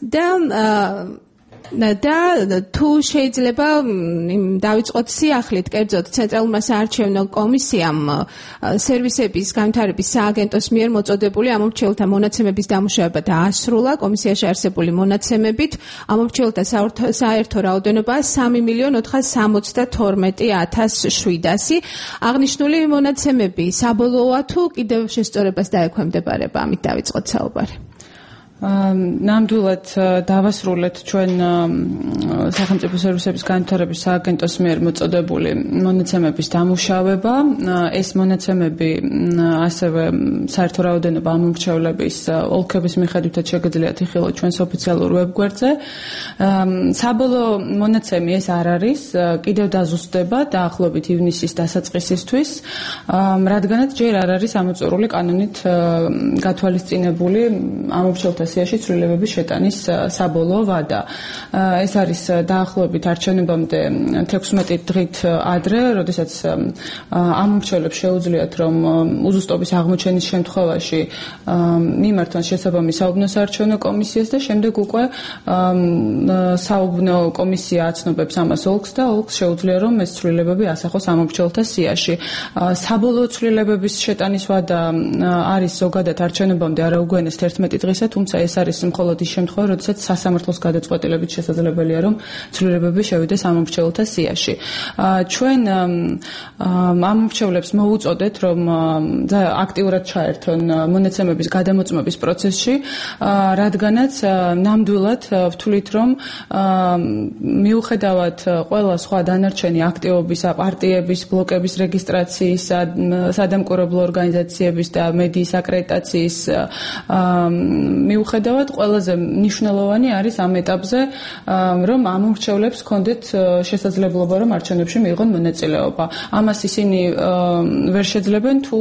და თუ შეიძლება დავიწყოთ სიახლით, კერძოდ ცენტრალურმა საარჩევნო კომისიამ სერვისების განვითარების სააგენტოს მიერ მოწოდებული ამომრჩეველთა მონაცემების დამუშავება დაასრულა. კომისიაში არსებული მონაცემებით ამომრჩეველთა საერთო რაოდენობა 3.472.700. აღნიშნული მონაცემები საბოლოოა თუ კიდევ შესწორებას დაექვემდებარება? ამით დავიწყოთ საუბარი. ნამდვილად დავასრულეთ ჩვენ სახელმწიფო სერვისების განვითარების სააგენტოს მიერ მოწოდებული მონაცემების დამუშავება. ეს მონაცემები ასევე საერთო რაოდენობა ამომრჩევლების ოლქების მიხედვითაც შეგიძლიათ იხილოთ ჩვენს ოფიციალურ ვებგვერდზე. საბოლოო მონაცემი ეს არ არის, კიდევ დაზუსტდება დაახლოებით ივნისის დასაწყისისთვის, რადგანაც ჯერ არ არის ამოწურული კანონით გათვალისწინებული ამომრჩევლთა სიაში ცვლილებების შეტანის საბოლოო ვადა. ეს არის დაახლოებით არჩევნებამდე 16 დღით ადრე, როდესაც ამომრჩევლებს შეუძლიათ რომ უზუსტობის აღმოჩენის შემთხვევაში მიმართონ შესაბამის საუბნო საარჩევნო კომისიას და შემდეგ უკვე საუბნო კომისია აცნობებს ამას ოლქს და ოლქს შეუძლია რომ ეს ცვლილებები ასახოს ამომრჩევლთა სიაში. საბოლოო ცვლილებების შეტანის ვადა არის ზოგადად არჩევნებამდე არაუგვიანეს 11 დღისა, თუმცა ეს არის მხოლოდ ის შემთხვევა, როდესაც სასამართლოს გადაწყვეტილებით შესაძლებელია, რომ ცვლილებები შევიდეს ამომრჩევლთა სიაში. ჩვენ ამომრჩევლებს მოუწოდეთ, რომ აქტიურად ჩაერთონ მონაცემების გადამოწმების პროცესში, რადგანაც ნამდვილად ვთვლით, რომ მიუხედავად ყველა სხვა დანარჩენი აქტივობისა, პარტიების, ბლოკების რეგისტრაციის, სადამკვირვებლო ორგანიზაციების და მედიის აკრედიტაციის მიუხედავად ყველაზე მნიშვნელოვანი არის ამ ეტაპზე, რომ ამომრჩევლებს ჰქონდეთ შესაძლებლობა, რომ არჩევნებში მიიღონ მონაწილეობა. ამას ისინი ვერ შეძლებენ, თუ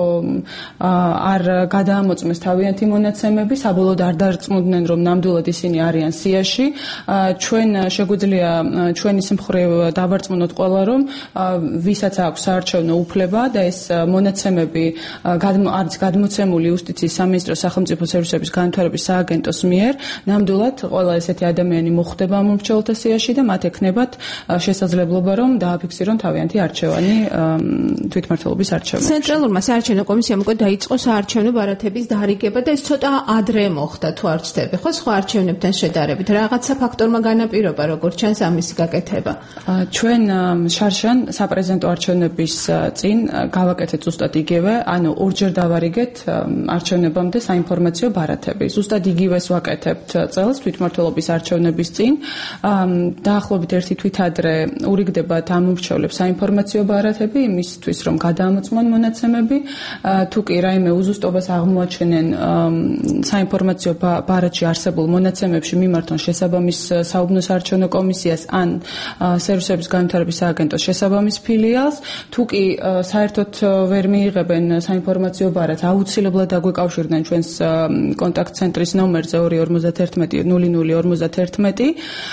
არ გადაამოწმეს თავიანთი მონაცემები, საბოლოოდ არ დარწმუნდნენ, რომ ნამდვილად ისინი არიან სიაში. ჩვენ შეგვიძლია ჩვენის მხრივ დავარწმუნოთ ყველა, რომ ვისაც აქვს საარჩევნო უფლება და ეს მონაცემები არის გადმოცემული იუსტიციის სამინისტროს სახელმწიფო სერვისების განვითარების სააგენტოს მიერ, ნამდვილად ყველა ესეთი ადამიანი მოხვდება ამომრჩევლთა სიაში და მათ ექნებათ შესაძლებლობა, რომ დააფიქსირონ თავიანთი არჩევანი თვითმმართველობის არჩევნებში. ცენტრალურმა საარჩევნო კომისიამ უკვე დაიწყო საარჩევნო ბარათების დარიგება და ეს ცოტა ადრე მოხდა, თუ არ ვცდები, ხო, სხვა არჩევნებთან შედარებით. რაღაცა ფაქტორმა განაპირობა, როგორც ჩანს ამის გაკეთება. ჩვენ შარშან საპრეზიდენტო არჩევნების წინ გავაკეთეთ ზუსტად იგივე, ანუ ორჯერ დავარიგეთ არჩევნებამდე საინფორმაციო ბარათები. ზუსტად იგივეს ვაკეთებთ წელს თვითმმართველობის არჩევნების წინ. დაახლოებით ერთი თვით ადრე ურიგდებათ ამომრჩევლებს საინფორმაციო ბარათები იმისთვის, რომ გადაამოწმონ მონაცემები. თუ კი რაიმე უზუსტობას აღმოაჩენენ საინფორმაციო ბარათში არსებულ მონაცემებში, მიმართონ შესაბამის საუბნო საარჩევნო კომისიას ან სერვისების განვითარების სააგენტოს შესაბამის ფილიალს. თუ კი საერთოდ ვერ მიიღებენ საინფორმაციო ბარათს, აუცილებლად დაგვეკავშირდნენ ჩვენს კონტაქტ ცენტრის ნომერზე 251 0051,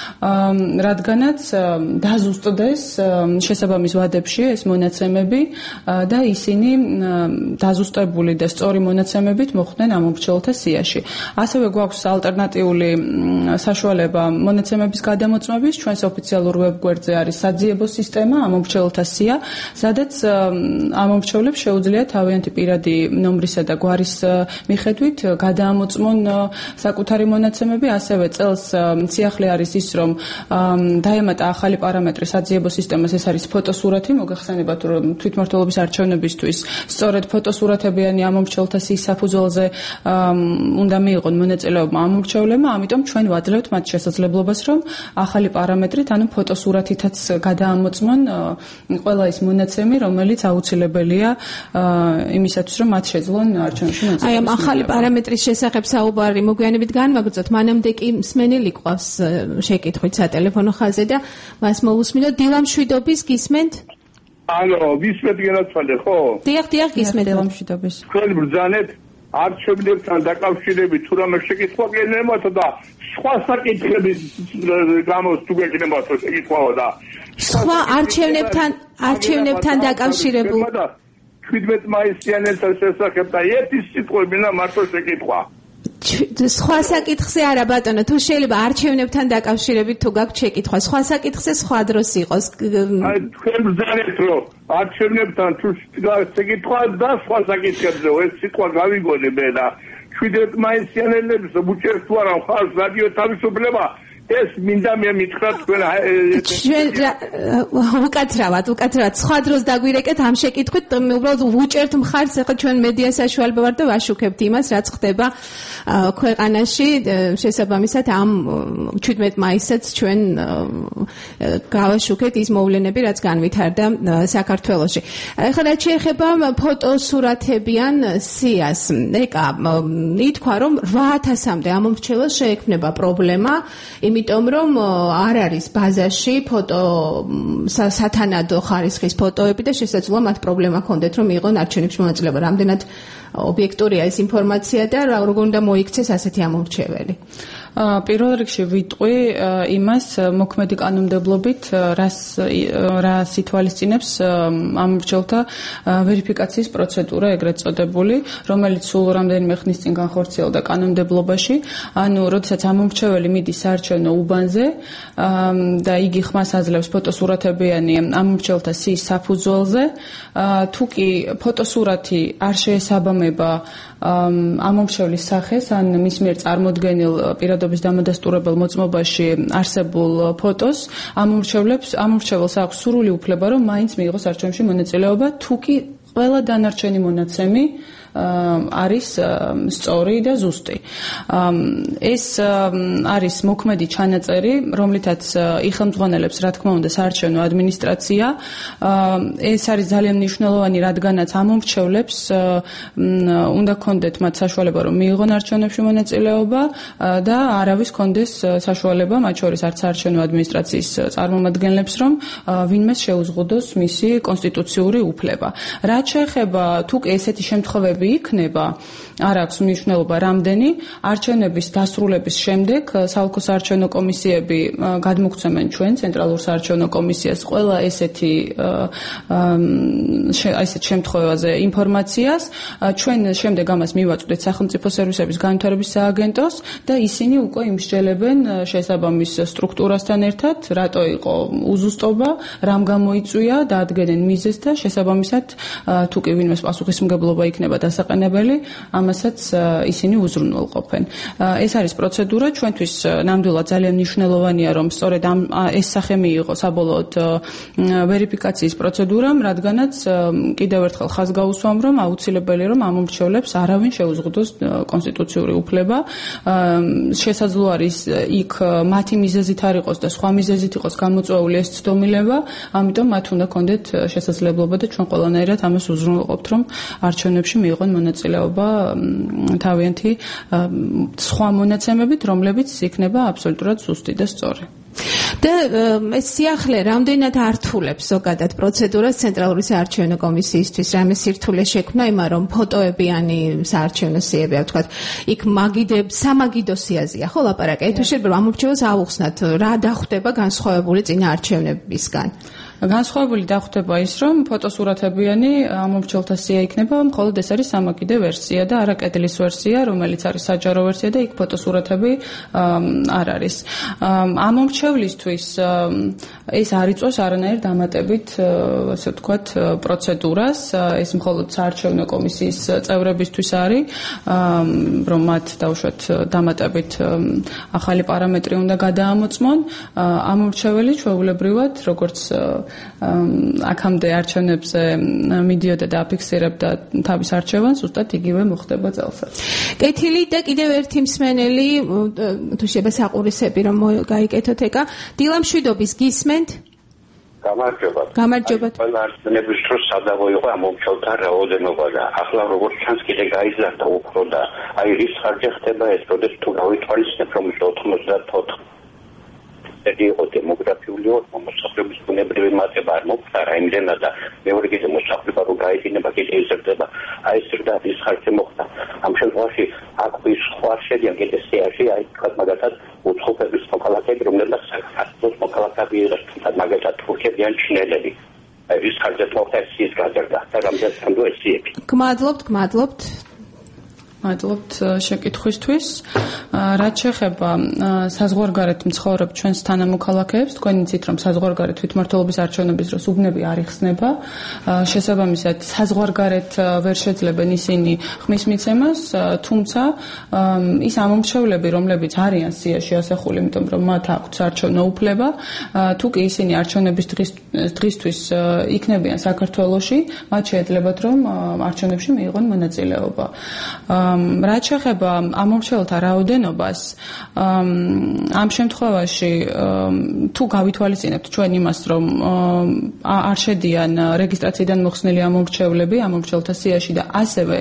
რადგანაც დაზუსტდეს შესაბამის ვადებში ეს მონაცემები და ისინი დაზუსტებული და სწორი მონაცემებით მოხვდნენ ამომრჩევლთა სიაში. ასევე გვაქვს ალტერნატიული საშუალება მონაცემების გადამოწმების, ჩვენს ოფიციალურ ვებგვერდზე არის საძიებო სისტემა ამომრჩევლთა სია, სადაც ამომრჩევლებს შეუძლიათ თავიანთი პირადი ნომრისა და გვარის მიხედვით გადაამოწმონ საკუთარი მონაცემები. ასევე წელს სიახლე არის ის, რომ დაემატა ახალი პარამეტრი საძიებო სისტემას, ეს არის ფოტოსურათი. მოგეხსენებათ, რომ თვითმმართველობის არჩევნებისთვის სწორედ ფოტოსურათებიანი ამომრჩევლთა სიის საფუძველზე უნდა მიიღონ მონაწილეობა ამომრჩევლებმა, ამიტომ ჩვენ ვაძლევთ მათ შესაძლებლობას, რომ ახალი პარამეტრით, ანუ ფოტოსურათითაც გადაამოწმონ ყველა ის მონაცემი, რომელიც აუცილებელია იმისათვის, რომ მათ შეძლონ არჩევნებში მონაწილეობა. აი ამ ახალი პარამეტრის შესახებ საუბარი მოგვიანებით განვაგრძოთ, მანამდე კი მსმენელი ყავს შეკითხვით სატელეფონო ხაზზე და მას მოусმინოთ. დილამშვიდობის გისმენთ? ალო, ვისმენთ გენაცვალე, ხო? დიახ, გისმენთ დილამშვიდობის. თქვენ ბრძანეთ არჩევნებთან დაკავშირებით თუ რამე შეკითხვა გენემათ და სხვა საკითხების გამოს თუ გეკნებათ შეკითხვაო და სხვა არჩევნებთან დაკავშირებულ 17 მაისიანელთა შესახებ და ერთი სიტყვები და მარტო შეკითხვა. სხვა საკითხზე არა ბატონო, თუ შეიძლება არჩევნებთან დაკავშირებით თუ გაქვთ შეკითხვა, სხვა საკითხზე სხვა დროს იყოს. აი თქვენ ბრძანეთ რომ არჩევნებთან თუ შეკითხვა და სხვა საკითხებზე ეს სიტყვა გავიგონე მე და 17 მაისიანელებს უჭერს თუ არა ხალხს რადიო თავისუფლება, ეს მინდა მე მითხრა თქვენ უკაცრავად სხვა დროს დაგვირეკეთ ამ შეკითხვით უბრალოდ უჭერთ მხარს ახლა ჩვენ მედია საშუალება ვარ და ვაშუქებთ იმას რაც ხდება ქვეყანაში შესაბამისად ამ 17 მაისსაც ჩვენ გავაშუქეთ ის მოვლენები რაც განვითარდა საქართველოში. ახლა რაც შეეხება ფოტოსურათებიან სიას ეკა ითქვა რომ 8000-მდე ამომრჩეველს შეექმნება პრობლემა, იმიტომ რომ არ არის ბაზაში სათანადო ხარისხის ფოტოები და შესაძლოა მათ პრობლემა ჰქონდეთ რომ მიიღონ არჩევნებში მონაწილეობა. რამდენად ობიექტურია ეს ინფორმაცია და როგორ უნდა მოიქცეს ასეთი ამომრჩეველი? პირველ რიგში ვიტყვი იმას მოქმედი კანონმდებლობით რას ითვალისწინებს ამომრჩეველთა ვერიფიკაციის პროცედურა ეგრეთ წოდებული, რომელიც სულ რამდენიმე ხნის წინ განხორციელდა კანონმდებლობაში. ანუ როდესაც ამომრჩეველი მიდის საარჩევნო უბანზე და იგი ხმას აძლევს ფოტოსურათებიანი ამომრჩეველთა სიის საფუძველზე, თუ კი ფოტოსურათი არ შეესაბამება ამომრჩევლის სახეს ან მის მიერ წარმოდგენილ პირადობის დამადასტურებელ მოწმობაში არსებულ ფოტოს, ამომრჩეველს აქვს სრული უფლება, რომ მაინც მიიღოს არჩევნებში მონაწილეობა, თუ კი ყველა დანარჩენი მონაცემი არის სწორი და ზუსტი. ეს არის მოქმედი ჩანაწერი, რომლითაც იხელმძღვანელებს, რა თქმა უნდა, საარჩევნო ადმინისტრაცია. ეს არის ძალიან მნიშვნელოვანი, რადგანაც ამომრჩევლებს უნდა ჰქონდეთ მათ საშუალება, რომ მიიღონ არჩევნებში მონაწილეობა და არავის ჰქონდეს საშუალება, მათ შორის არც საარჩევნო ადმინისტრაციის წარმომადგენლებს, რომ ვინმეს შეუზღუდოს მისი კონსტიტუციური უფლება. რაც შეეხება თუ კი ესეთი შემთხვევები იქნება, არ აქვს მნიშვნელობა რამდენი, არჩევნების დასრულების შემდეგ საოლქო საარჩევნო კომისიები გადმოგცემენ ჩვენ ცენტრალურ საარჩევნო კომისიას ყველა ესეთ შემთხვევაზე ინფორმაციას, ჩვენ შემდეგ ამას მივაწვდეთ სახელმწიფო სერვისების განვითარების სააგენტოს და ისინი უკვე იმსჯელებენ შესაბამის სტრუქტურასთან ერთად, რატო იყო უზუსტობა, რამ გამოიწვია, დაადგენენ მიზეზს და შესაბამისად თუ კი ვინმეს პასუხისმგებლობა იქნება დასაყენებელი, ამასაც ისინი უზრუნველყოფენ. ეს არის პროცედურა, ჩვენთვის ნამდვილად ძალიან მნიშვნელოვანია, რომ სწორედ ეს სახე მიიღო საბოლოოდ ვერიფიკაციის პროცედურამ, რადგანაც კიდევ ერთხელ ხაზს გაუსვამ, რომ აუცილებელია, რომ ამომრჩევლებს არავინ შეუზღუდოს კონსტიტუციური უფლება. შესაძლოა არის იქ მათი მიზეზით არ იყოს და სხვა მიზეზით იყოს გამოწვეული ეს ცდომილება, ამიტომ მათ უნდა ჰქონდეთ შესაძლებლობა და ჩვენ ყველანაირად ამას უზრუნველყოფთ, რომ არჩევნებში მიიღონ მონაწილეობა თავიანთი სხვა მონაცემებით, რომლებიც იქნება აბსოლუტურად ზუსტი და სწორი. და ეს სიახლე რამდენად ართულებს ზოგადად პროცედურას ცენტრალური საარჩევნო კომისიისთვის, რამე სირთულე შექმნა იმან, რომ ფოტოებიანი საარჩევნო სიები, ვთქვათ, იქ სამაგიდო სიაზია, ხო, ლაპარაკი? თუ შეიძლება ამომრჩეველს აუხსნათ, რა დახვდება განსხვავებული წინა არჩევნებისგან? განსხვავებული დახვდება ის, რომ ფოტოსურათებიანი ამომრჩეველთა სია იქნება, მხოლოდ ეს არის სამაგიდო ვერსია და არა კედლის ვერსია, რომელიც არის საჯარო ვერსია და იქ ფოტოსურათები არ არის. ამომრჩევლისთვის ეს არ იწვევს არანაირ დამატებით, ასე ვთქვათ, პროცედურას, ეს მხოლოდ საარჩევნო კომისიის წევრებისთვის არის, რომ მათ დაუშვათ დამატებით ახალი პარამეტრი უნდა გადაამოწმონ. ამომრჩეველი ჩვეულებრივად, როგორც აქამდე არჩევნებზე მიდიოდა და აფიქსირებდა თავის არჩევანს, ზუსტად იგივე მოხდება წელსაც. კეთილი და კიდევ ერთი მსმენელი, თუ შეიძლება საყურისები რომ გაიკეთოთ ეკა, დილა მშვიდობის გისმენთ? გამარჯობა. გამარჯობათ. ყველა არჩევნების დროს სადავო იყო ამომრჩეველთა რაოდენობა და ახლა როგორც ჩანს კიდე გაიზარდა უფრო და აი რის ხარჯი ხდება ეს, როდეს თუ გავითვალისწინებ რომ 94 იყო დემოგრაფიული მოსახლეობის ბუნებრივი მატება არ მოხდა იმდენად და მეორე კიდე მოსახლეობა რო გაიდინება კიდე იზრდება, აი ეს ზრდა ის ხარჯი მოხდა. ამ შემთხვევაში აქ ის სხვა შედიან კიდე სიაში, აი თქვათ მაგალითად უცხოების მოქალაქეები, რომლებსაც საქართველოს მოქალაქეები იყვნენ, მაგალითად თურქები ან ჩინელები. აი ის ხარჯი მოხდა ის გაზრდა და რამდენად სანდო ესიები. გმადლობთ. მადლობთ შეკითხვისთვის. რაც შეეხება საზღვარგარეთ მცხოვრებ ჩვენს თანამოქალაქეებს, თქვენ იცით, რომ საზღვარგარეთ თვითმმართველობის არჩევნების დროს უბნები არ იხსნება. შესაბამისად, საზღვარგარეთ ვერ შეძლებენ ისინი ხმის მიცემას, თუმცა ის ამომრჩევლები, რომლებიც არიან სიაში ასახული, იმიტომ რომ მათ აქვთ საარჩევნო უფლება, თუ კი ისინი არჩევნების დღისთვის იქნებიან საქართველოში, მათ შეეძლებათ, რომ არჩევნებში მიიღონ მონაწილეობა. რაც შეეხება ამომრჩეველთა რაოდენობას, ამ შემთხვევაში თუ გავითვალისწინებთ ჩვენ იმას, რომ არ შედიან რეგისტრაციიდან მოხსნილი ამომრჩევლები ამომრჩეველთა სიაში და ასევე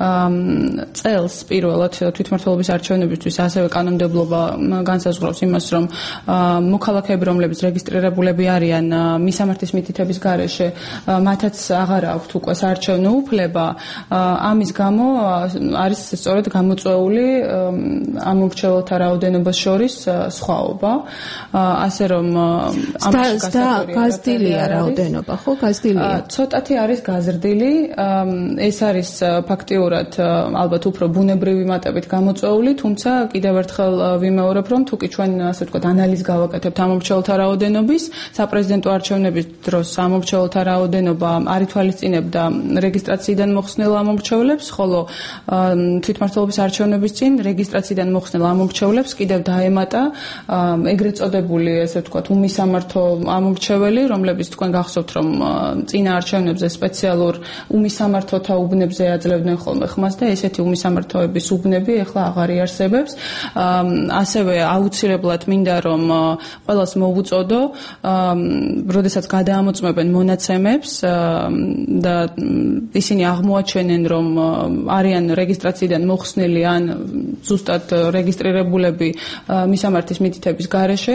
წელს პირველად თვითმმართველობის არჩევნებისთვის ასევე კანონმდებლობა განსაზღვრავს იმას, რომ მოქალაქეები, რომლებიც რეგისტრირებულები არიან მისამართის მითითების გარეშე, მათაც აღარ აქვთ უკვე საარჩევნო უფლება, ამის გამო არის სწორედ გამოწვეული ამომრჩეველთა რაოდენობას შორის სხვაობა, ასე რომ გაზრდილია რაოდენობა, ხო, გაზრდილია. ცოტათი არის გაზრდილი, ეს არის ფაქტიურად ალბათ უფრო ბუნებრივი მატებით გამოწვეული, თუმცა კიდევ ერთხელ ვიმეორებ, რომ თუ კი ჩვენ ასე ვთქვათ ანალიზს გავაკეთებთ ამომრჩეველთა რაოდენობის, საპრეზიდენტო არჩევნების დროს ამომრჩეველთა რაოდენობა არ ითვალისწინებდა რეგისტრაციიდან მოხსნილ ამომრჩევლებს, ხოლო თვითმმართველობის არჩევნების წინ რეგისტრაციიდან მოხსნილ ამომრჩევლებს კიდევ დაემატა ეგრეთ წოდებული, ესე ვთქვათ, უმისამართო ამომრჩეველი, რომლებიც თქვენ გახსოვთ, რომ წინა არჩევნებზე სპეციალურ უმისამართოთა უბნებზე აძლევდნენ ხოლმე ხმას და ესეთი უმისამართოების უბნები ეხლა აღარ იარსებებს. ასევე აუცილებლად მინდა რომ ყველას მოვუწოდო, როდესაც გადაამოწმებენ მონაცემებს და ისინი აღმოაჩენენ, რომ არიან რეგისტრაციიდან მოხსნილი ან ზუსტად რეგისტრირებულები მისამართის მითითების გარეშე,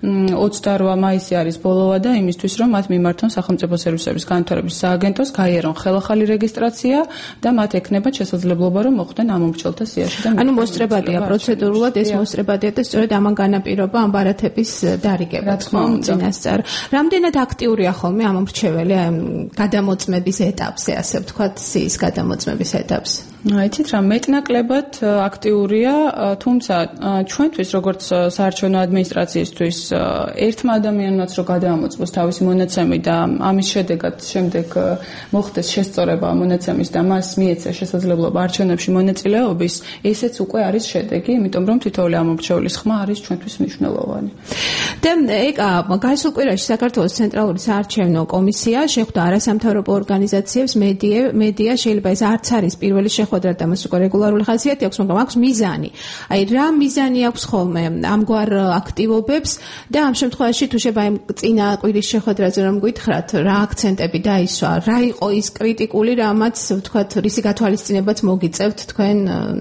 28 მაისი არის ბოლოვა და იმისთვის, რომ მათ მიმართონ სახელმწიფო სერვისების განვითარების სააგენტოს, გაიარონ ხელახალი რეგისტრაცია და მათ ექნებათ შესაძლებლობა, რომ მოხვდნენ ამომრჩეველთა სიაში და ანუ მოსწრებადია პროცედურულად ეს მოსწრებადია და სწორედ ამან განაპირობა ამ ბარათების დარიგება წინასწარ. რამდენად აქტიურია ხოლმე ამომრჩეველი გადამოწმების ეტაპზე, ასე ვთქვათ, სიის გადამოწმების ეტაპს? იცით რა, მეტნაკლებად აქტიურია, თუმცა ჩვენთვის როგორც საარჩევნო ადმინისტრაციისთვის ერთმა ადამიანმაც რო გადაამოწმოს თავისი მონაცემი და ამის შედეგად შემდეგ მოხდეს შესწორება მონაცემის და მას მიეცა შესაძლებლობა არჩევნებში მონაწილეობის, ესეც უკვე არის შედეგი, იმიტომ რომ თითოეული ამომრჩეველის ხმა არის ჩვენთვის მნიშვნელოვანი. და გასულ კვირაში საქართველოს ცენტრალური საარჩევნო კომისია შეხვდა არასამთავრობო ორგანიზაციებს, მედია, შეიძლება ეს არც არის პირველი შეხვედრა და მას უკვე რეგულარული ხასიათი აქვს, მაგრამ აქვს მიზანი. აი რა მიზანი აქვს ხოლმე ამგვარ აქტივობებს და ამ შემთხვევაში თუ შეიძლება იმ წინა კვირის შეხვედრაზე რომ გითხრათ, რა აქცენტები დაისვა, რა იყო ის კრიტიკული, რამაც ვთქვათ, რისი გათვალისწინებაც მოგიწევთ თქვენ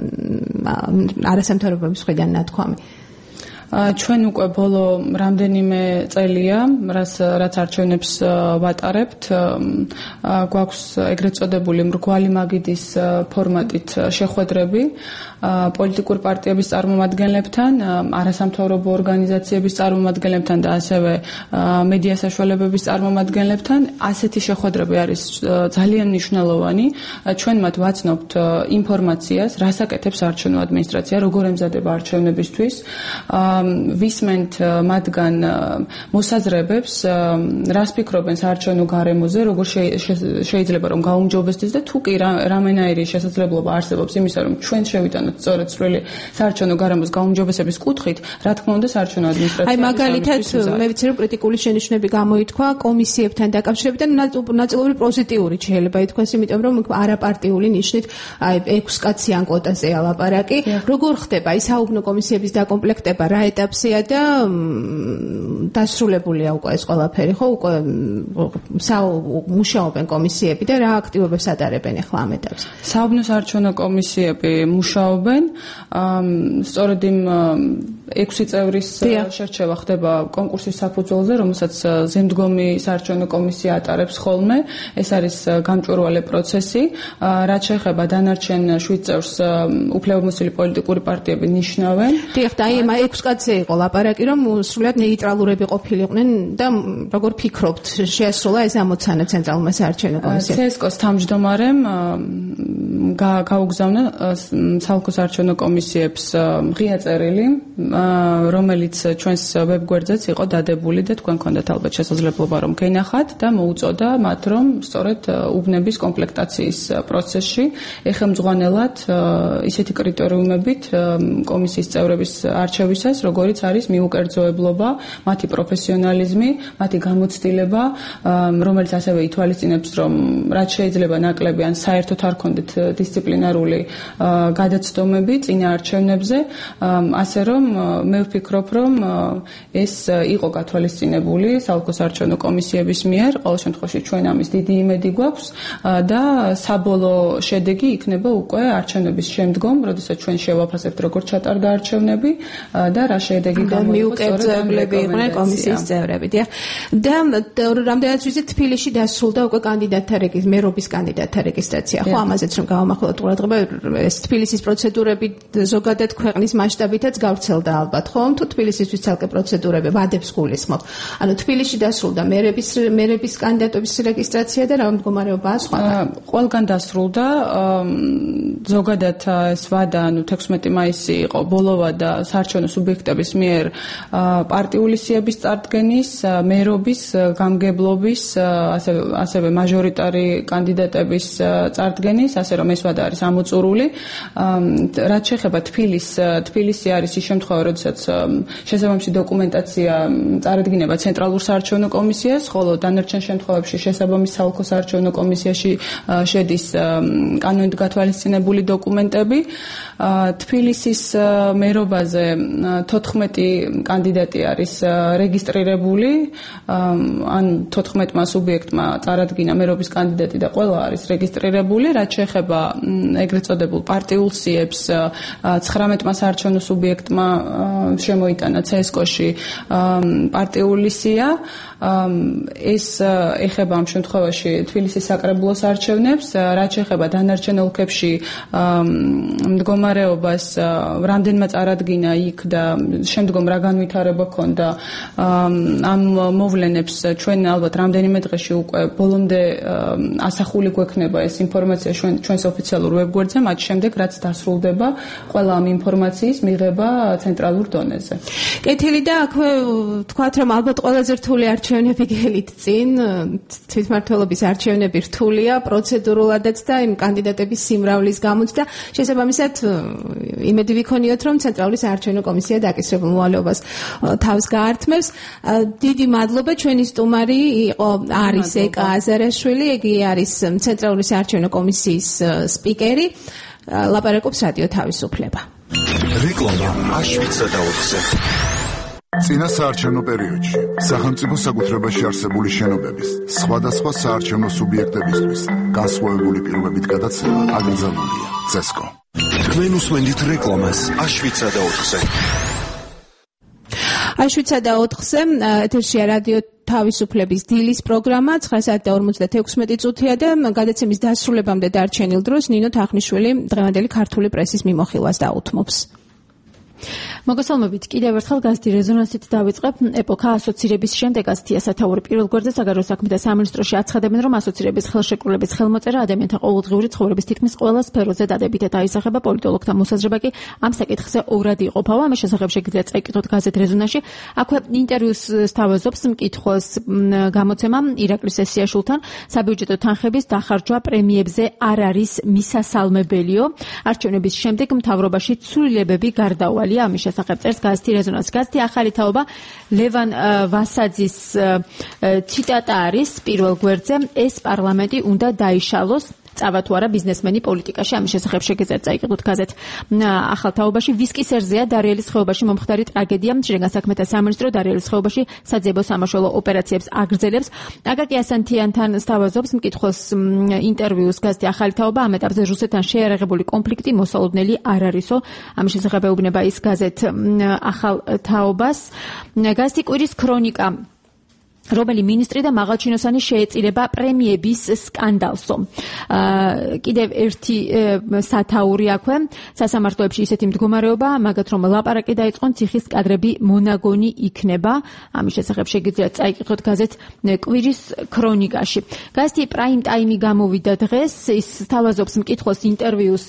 არასამთავრობოების მხრიდან ნათქვამი? ჩვენ უკვე ბოლო რამდენიმე წელია, რაც არჩევნებს ვატარებთ, გვაქვს ეგრეთ წოდებული მრგვალი მაგიდის ფორმატით შეხვედრები პოლიტიკური პარტიების წარმომადგენლებთან, არასამთავრობო ორგანიზაციების წარმომადგენლებთან და ასევე მედია საშუალებების წარმომადგენლებთან. ასეთი შეხვედრები არის ძალიან მნიშვნელოვანი. ჩვენ მათ ვაცნობთ ინფორმაციას, რას აკეთებს არჩევნო ადმინისტრაცია, როგორ ემზადება არჩევნებისთვის. ვისმენთ მათგან მოსაზრებებს, რას ფიქრობენ საარჩევნო გარემოზე, როგორ შეიძლება რომ გაუმჯობესდეს და თუ კი რამენაირი შესაძლებლობა არსებობს იმისა, რომ ჩვენ შევიტანოთ სწორედ წვრილი საარჩევნო გარემოს გაუმჯობესების კუთხით, რა თქმა უნდა საარჩევნო ადმინისტრაცია. აი მაგალითად მე ვიცი რომ კრიტიკული შენიშვნები გამოითქვა კომისიებთან დაკავშირებით და ნაწილობრივ პოზიტიური შეიძლება ითქვას, იმიტომ რომ არაპარტიული ნიშნით აი 6 კაციან კვოტაზეა ლაპარაკი. როგორ ხდება ის საუბნო კომისიების დაკომპლექტება, რა ეტაპზეა და დასრულებულია უკვე ეს ყველაფერი, ხო? უკვე მუშაობენ კომისიები და რა აქტივობებს ატარებენ ახლა ამ ეტაპზე? საუბნო საარჩევნო კომისიები მუშაობენ, სწორედ იმ 6 წევრის შერჩევა ხდება კონკურსის საფუძველზე, რომელსაც ზემდგომი საარჩევნო კომისია ატარებს ხოლმე. ეს არის გამჭვირვალე პროცესი. რაც შეეხება დანარჩენ 7 წევრს უფლებამოსილი პოლიტიკური პარტიები ნიშნავენ. დიახ, და აი 6 კაცზე იყო ლაპარაკი, რომ სრულად ნეიტრალურები ყოფილიყვნენ და როგორ ფიქრობთ, შეასრულა ეს ამოცანა ცენტრალურმა საარჩევნო კომისიამ? CSKO-ს თავმჯდომარემ გაუგზავნა საოლქო საარჩევნო კომისიებს ღია წერილი, რომელიც ჩვენს ვებგვერდზეც იყო დადებული და თქვენ გქონდათ ალბათ შესაძლებლობა რომ გენახათ და მოუწოდა მათ რომ სწორედ უბნების კომპლექტაციის პროცესში ეხელმძღვანელად ისეთი კრიტერიუმებით კომისიის წევრების არჩევისას, როგორიც არის მიუკერძოებლობა, მათი პროფესიონალიზმი, მათი გამოცდილება, რომელიც ასევე ითვალისწინებს, რომ რაც შეიძლება ნაკლები ან საერთოდ არ ქონდეთ დისციპლინარული გადაცდომები წინა არჩევნებზე, ასე რომ მე ვფიქრობ, რომ ეს იყო გათვალისწინებული საოლქო საარჩევნო კომისიების მიერ, ყოველ შემთხვევაში ჩვენ ამის დიდი იმედი გვაქვს და საბოლოო შედეგი იქნება უკვე არჩევნების შემდგომ, როდესაც ჩვენ შევაფასებთ როგორ ჩატარდა არჩევნები და რა შედეგი მიუკერძოებლები იყვნენ კომისიის წევრები. და რამდენად ვიცით, თბილისში დასრულდა უკვე კანდიდატთა მერობის კანდიდატთა რეგისტრაცია. ხო, ამაზეც რომ გავამახვილოთ ყურადღება, ეს თბილისის პროცედურები ზოგადად ქვეყნის მასშტაბითაც გავრცელდა ალბათ, ხო? თუ თბილისისთვის ცალკე პროცედურები ვადებს გულისხმობ. ანუ თბილისში დასრულდა მერების კანდიდატების რეგისტრაცია და რა მდგომარეობაა სხვაგან? ყველგან დასრულდა. ზოგადად ეს ვადა, 16 მაისი იყო ბოლო ვადა საარჩევნო სუბიექტების მიერ პარტიული სიების წარდგენის, მერობის, გამგებლობის, ასევე მაჟორიტარი კანდიდატების წარდგენის, ასე რომ ეს ვადა არის ამოწურული. რაც შეეხება თბილისი არის ის შემთხვევა, როდესაც შესაბამისი დოკუმენტაცია წარადგინება ცენტრალურ საარჩევნო კომისიას, ხოლო დანარჩენ შემთხვევებში შესაბამის საოლქო საარჩევნო კომისიაში შედის კანონით გათვალისწინებული დოკუმენტები. თბილისის მერობაზე 14 კანდიდატი არის რეგისტრირებული, ან 14-მა სუბიექტმა წარადგინა მერობის კანდიდატი და ყველა არის რეგისტრირებული. რაც შეეხება ეგრეთ წოდებულ პარტიულ სიებს, 19-მა საარჩევნო სუბიექტმა შემოიტანა CSKO-ში პარტიული სია. ეს ეხება ამ შემთხვევაში თბილისის საკრებულოს არჩევნებს. რაც შეეხება დანარჩენ ოლქებში მდგომარეობას, რამდენმა წარადგინა იქ და შემდგომ რა განვითარება ჰქონდა, ამ მოვლენებს ჩვენ ალბათ რამდენიმე დღეში უკვე ბოლომდე ასახული გვექნება ეს ინფორმაცია ჩვენს ოფიციალურ ვებგვერდზე, მათ შემდეგ რაც დასრულდება ყველა ამ ინფორმაციის მიღება ცენტრალურ დონეზე. კეთილი და აქვე თქვათ რომ ალბათ ყველაზე რთული არჩევნები გელით წინ, თვითმმართველობის არჩევნები რთულია პროცედურულადაც და იმ კანდიდატების სიმრავლის გამოც და შესაბამისად იმედი ვიქონიოთ რომ ცენტრალური საარჩევნო კომისია დაკისრებულ მოვალეობას თავს გაართმევს. დიდი მადლობა. ჩვენი სტუმარი არის ეკა აზარაშვილი, იგი არის ცენტრალური საარჩევნო კომისიის სპიკერი, ლაპარაკობს რადიო თავისუფლება. რეკლამა აშვიცა და 4-ზე. წინა საარჩევნო პერიოდში სახელმწიფო საკუთრებაში არსებული შენობების სხვადასხვა საარჩევნო სუბიექტებისთვის განსხვავებული პირობებით გადაცემა აკრძალულია CSKO. თქვენ უსმენთ რეკლამას აშვიცა და 4-ზე. აშვიცა და 4-ზე ეთერშია რადიო თავისუფლების დილის პროგრამა 9:56 და გადაცემის დასრულებამდე დარჩენილ დროს ნინო თახნიშვილი დღევანდელი ქართული პრესის მიმოხილვას დაუთმობს. მოგესალმებით. კიდევ ერთხელ გაზეთი რეზონანსით დავიწყებ. ეპოქა ასოცირების შემდეგ ასთია სათაური პირველ გვერდზე საგარეო საქმეთა სამინისტროში აცხადებენ, რომ ასოცირების ხელშეკრულების ხელმოწერა ადამიანთა ყოველდღიური ცხოვრების თითქმის ყველა სფეროზე დადებითად აისახება. პოლიტოლოგთა მოსაზრება კი ამ საკითხზე ორად იყოფა. ამის შესახებ შეგიძლიათ წაიკითხოთ გაზეთ რეზონანსში. აქვე ინტერვიუს სთავაზობს მკითხველს გამოცემა ირაკლი სესიაშვილთან. საბიუჯეტო თანხების დახარჯვა პრემიებზე არ არის მისასალმებელიო. არჩევნების შემდეგ მთავრობაში ცვლილებები გარდაუვალია. ამის შესახებ წერს გაზეთი რეზონანსი. გაზეთი ახალი თაობა ლევან ვასაძის ციტატა არის პირველ გვერდზე. ეს პარლამენტი უნდა დაიშალოს. წავა თუ არა ბიზნესმენი პოლიტიკაში. ამის შესახებ შეგიძლიათ წაიკითხოთ გაზეთ ახალ თაობაში. ვისკის ერზეა დარიელის ხეობაში მომხდარი ტრაგედია. შინაგან საქმეთა სამინისტრო დარიელის ხეობაში საძიებო სამაშველო ოპერაციებს აგრძელებს. აკაკი ასანთიანთან სთავაზობს მკითხველს ინტერვიუს გაზეთი ახალი თაობა. ამ ეტაპზე რუსეთთან შეიარაღებული კონფლიქტი მოსალოდნელი არ არისო. ამის შესახებ ეუბნება ის გაზეთ ახალ თაობას. გაზეთი კვირის ქრონიკა რომელი მინისტრი და მაღალჩინოსანი შეეწირება პრემიების სკანდალსო. კიდევ ერთი სათაური აქვე სასამართლოებში ისეთი მდგომარეობა, მაგათ რომ ლაპარაკი დაიწყონ ციხის კადრები მონაგონი იქნება. ამის შესახებ შეგიძლიათ წაიკითხოთ გაზეთ კვირის ქრონიკაში. გაზეთი პრაიმ ტაიმი გამოვიდა დღეს, ის თავაზობს მკითხველს ინტერვიუს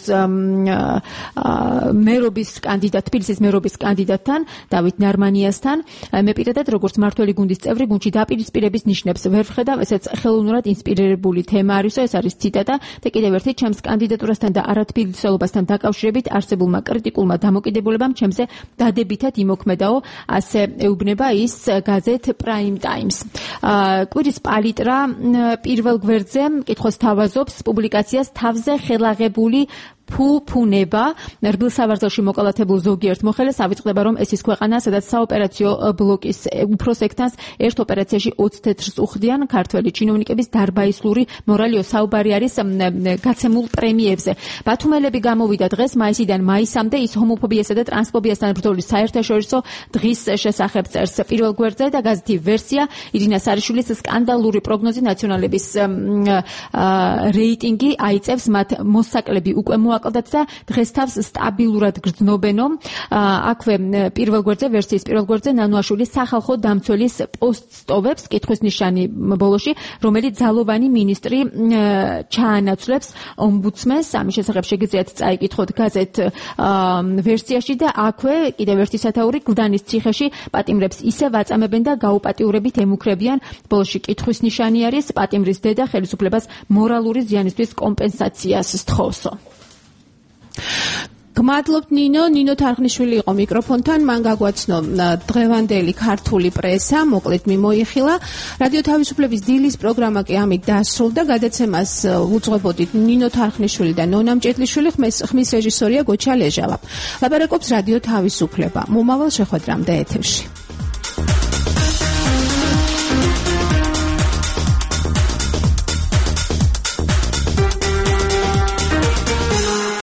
მერობის კანდიდატ, თბილისის მერობის კანდიდატთან, დავით ნარმანიასთან. მე პირადად როგორც მართველი გუნდის წევრი გუნდში დაპირისპირების ნიშნებს ვერ ვხედავ, ესეც ხელოვნურად ინსპირირებული თემა არისო, ეს არის ციტატა და კიდევ ერთი ჩემს კანდიდატურასთან და არათბილისელობასთან დაკავშირებით არსებულმა კრიტიკულმა დამოკიდებულებამ ჩემზე დადებითად იმოქმედაო, ასე ეუბნება ის გაზეთ Prime Times. კვირის პალიტრა პირველ გვერდზე მკითხველს თავაზობს პუბლიკაციას თავზე ხელაღებული ფუნება რბილსავარძელში მოკალათებულ ზოგიერთ მოხელეს ავიწყდება რომ ეს ის ქვეყანა სადაც საოპერაციო ბლოკის უფროს ექთანს ერთ ოპერაციაში 20 თეთრს უხდიან ქართველი ჩინოვნიკების დარბაისლური მორალიო საუბარი არის გაცემულ პრემიებზე. ბათუმელები გამოვიდა დღეს მაისიდან მაისამდე ის ჰომოფობიასა და ტრანსფობიასთან ბრძოლის საერთაშორისო დღის შესახებ წერს პირველ გვერდზე და გაზეთი ვერსია ირინა სარიშვილის სკანდალური პროგნოზი ნაციონალების რეიტინგი აიწევს მათ მოსაკლები უკვე აკლდათ და დღეს თავს სტაბილურად გრძნობენო. აქვე პირველ გვერდზე ვერსიის პირველ გვერდზე ნანუაშვილის სახალხო დამცველის პოსტს ტოვებს კითხვის ნიშანი ბოლოში, რომელიც ძალოვანი მინისტრი ჩაანაცვლებს ომბუდსმენს. ამის შესახებ შეგიძლიათ წაიკითხოთ გაზეთ ვერსიაში და აქვე კიდევ ერთი სათაური გლდანის ციხეში პატიმრებს ისევ აწამებენ და გაუპატიურებით ემუქრებიან. ბოლოში კითხვის ნიშანი არის პატიმრის დედა ხელისუფლებას მორალური ზიანისთვის კომპენსაციას სთხოვსო. გმადლობთ ნინო თარხნიშვილი იყო მიკროფონთან, მან გაგვაცნო დღევანდელი ქართული პრესა, მოკლედ მიმოიხილა. რადიო თავისუფლების დილის პროგრამა კი ამით დასრულდა. გადაცემას უძღვებოდით ნინო თარხნიშვილი და ნონა მჭედლიშვილი, ხმის რეჟისორია გოჩა ლეჟავა. ლაპარაკობს რადიო თავისუფლება. მომავალ შეხვედრამდე ეთერში.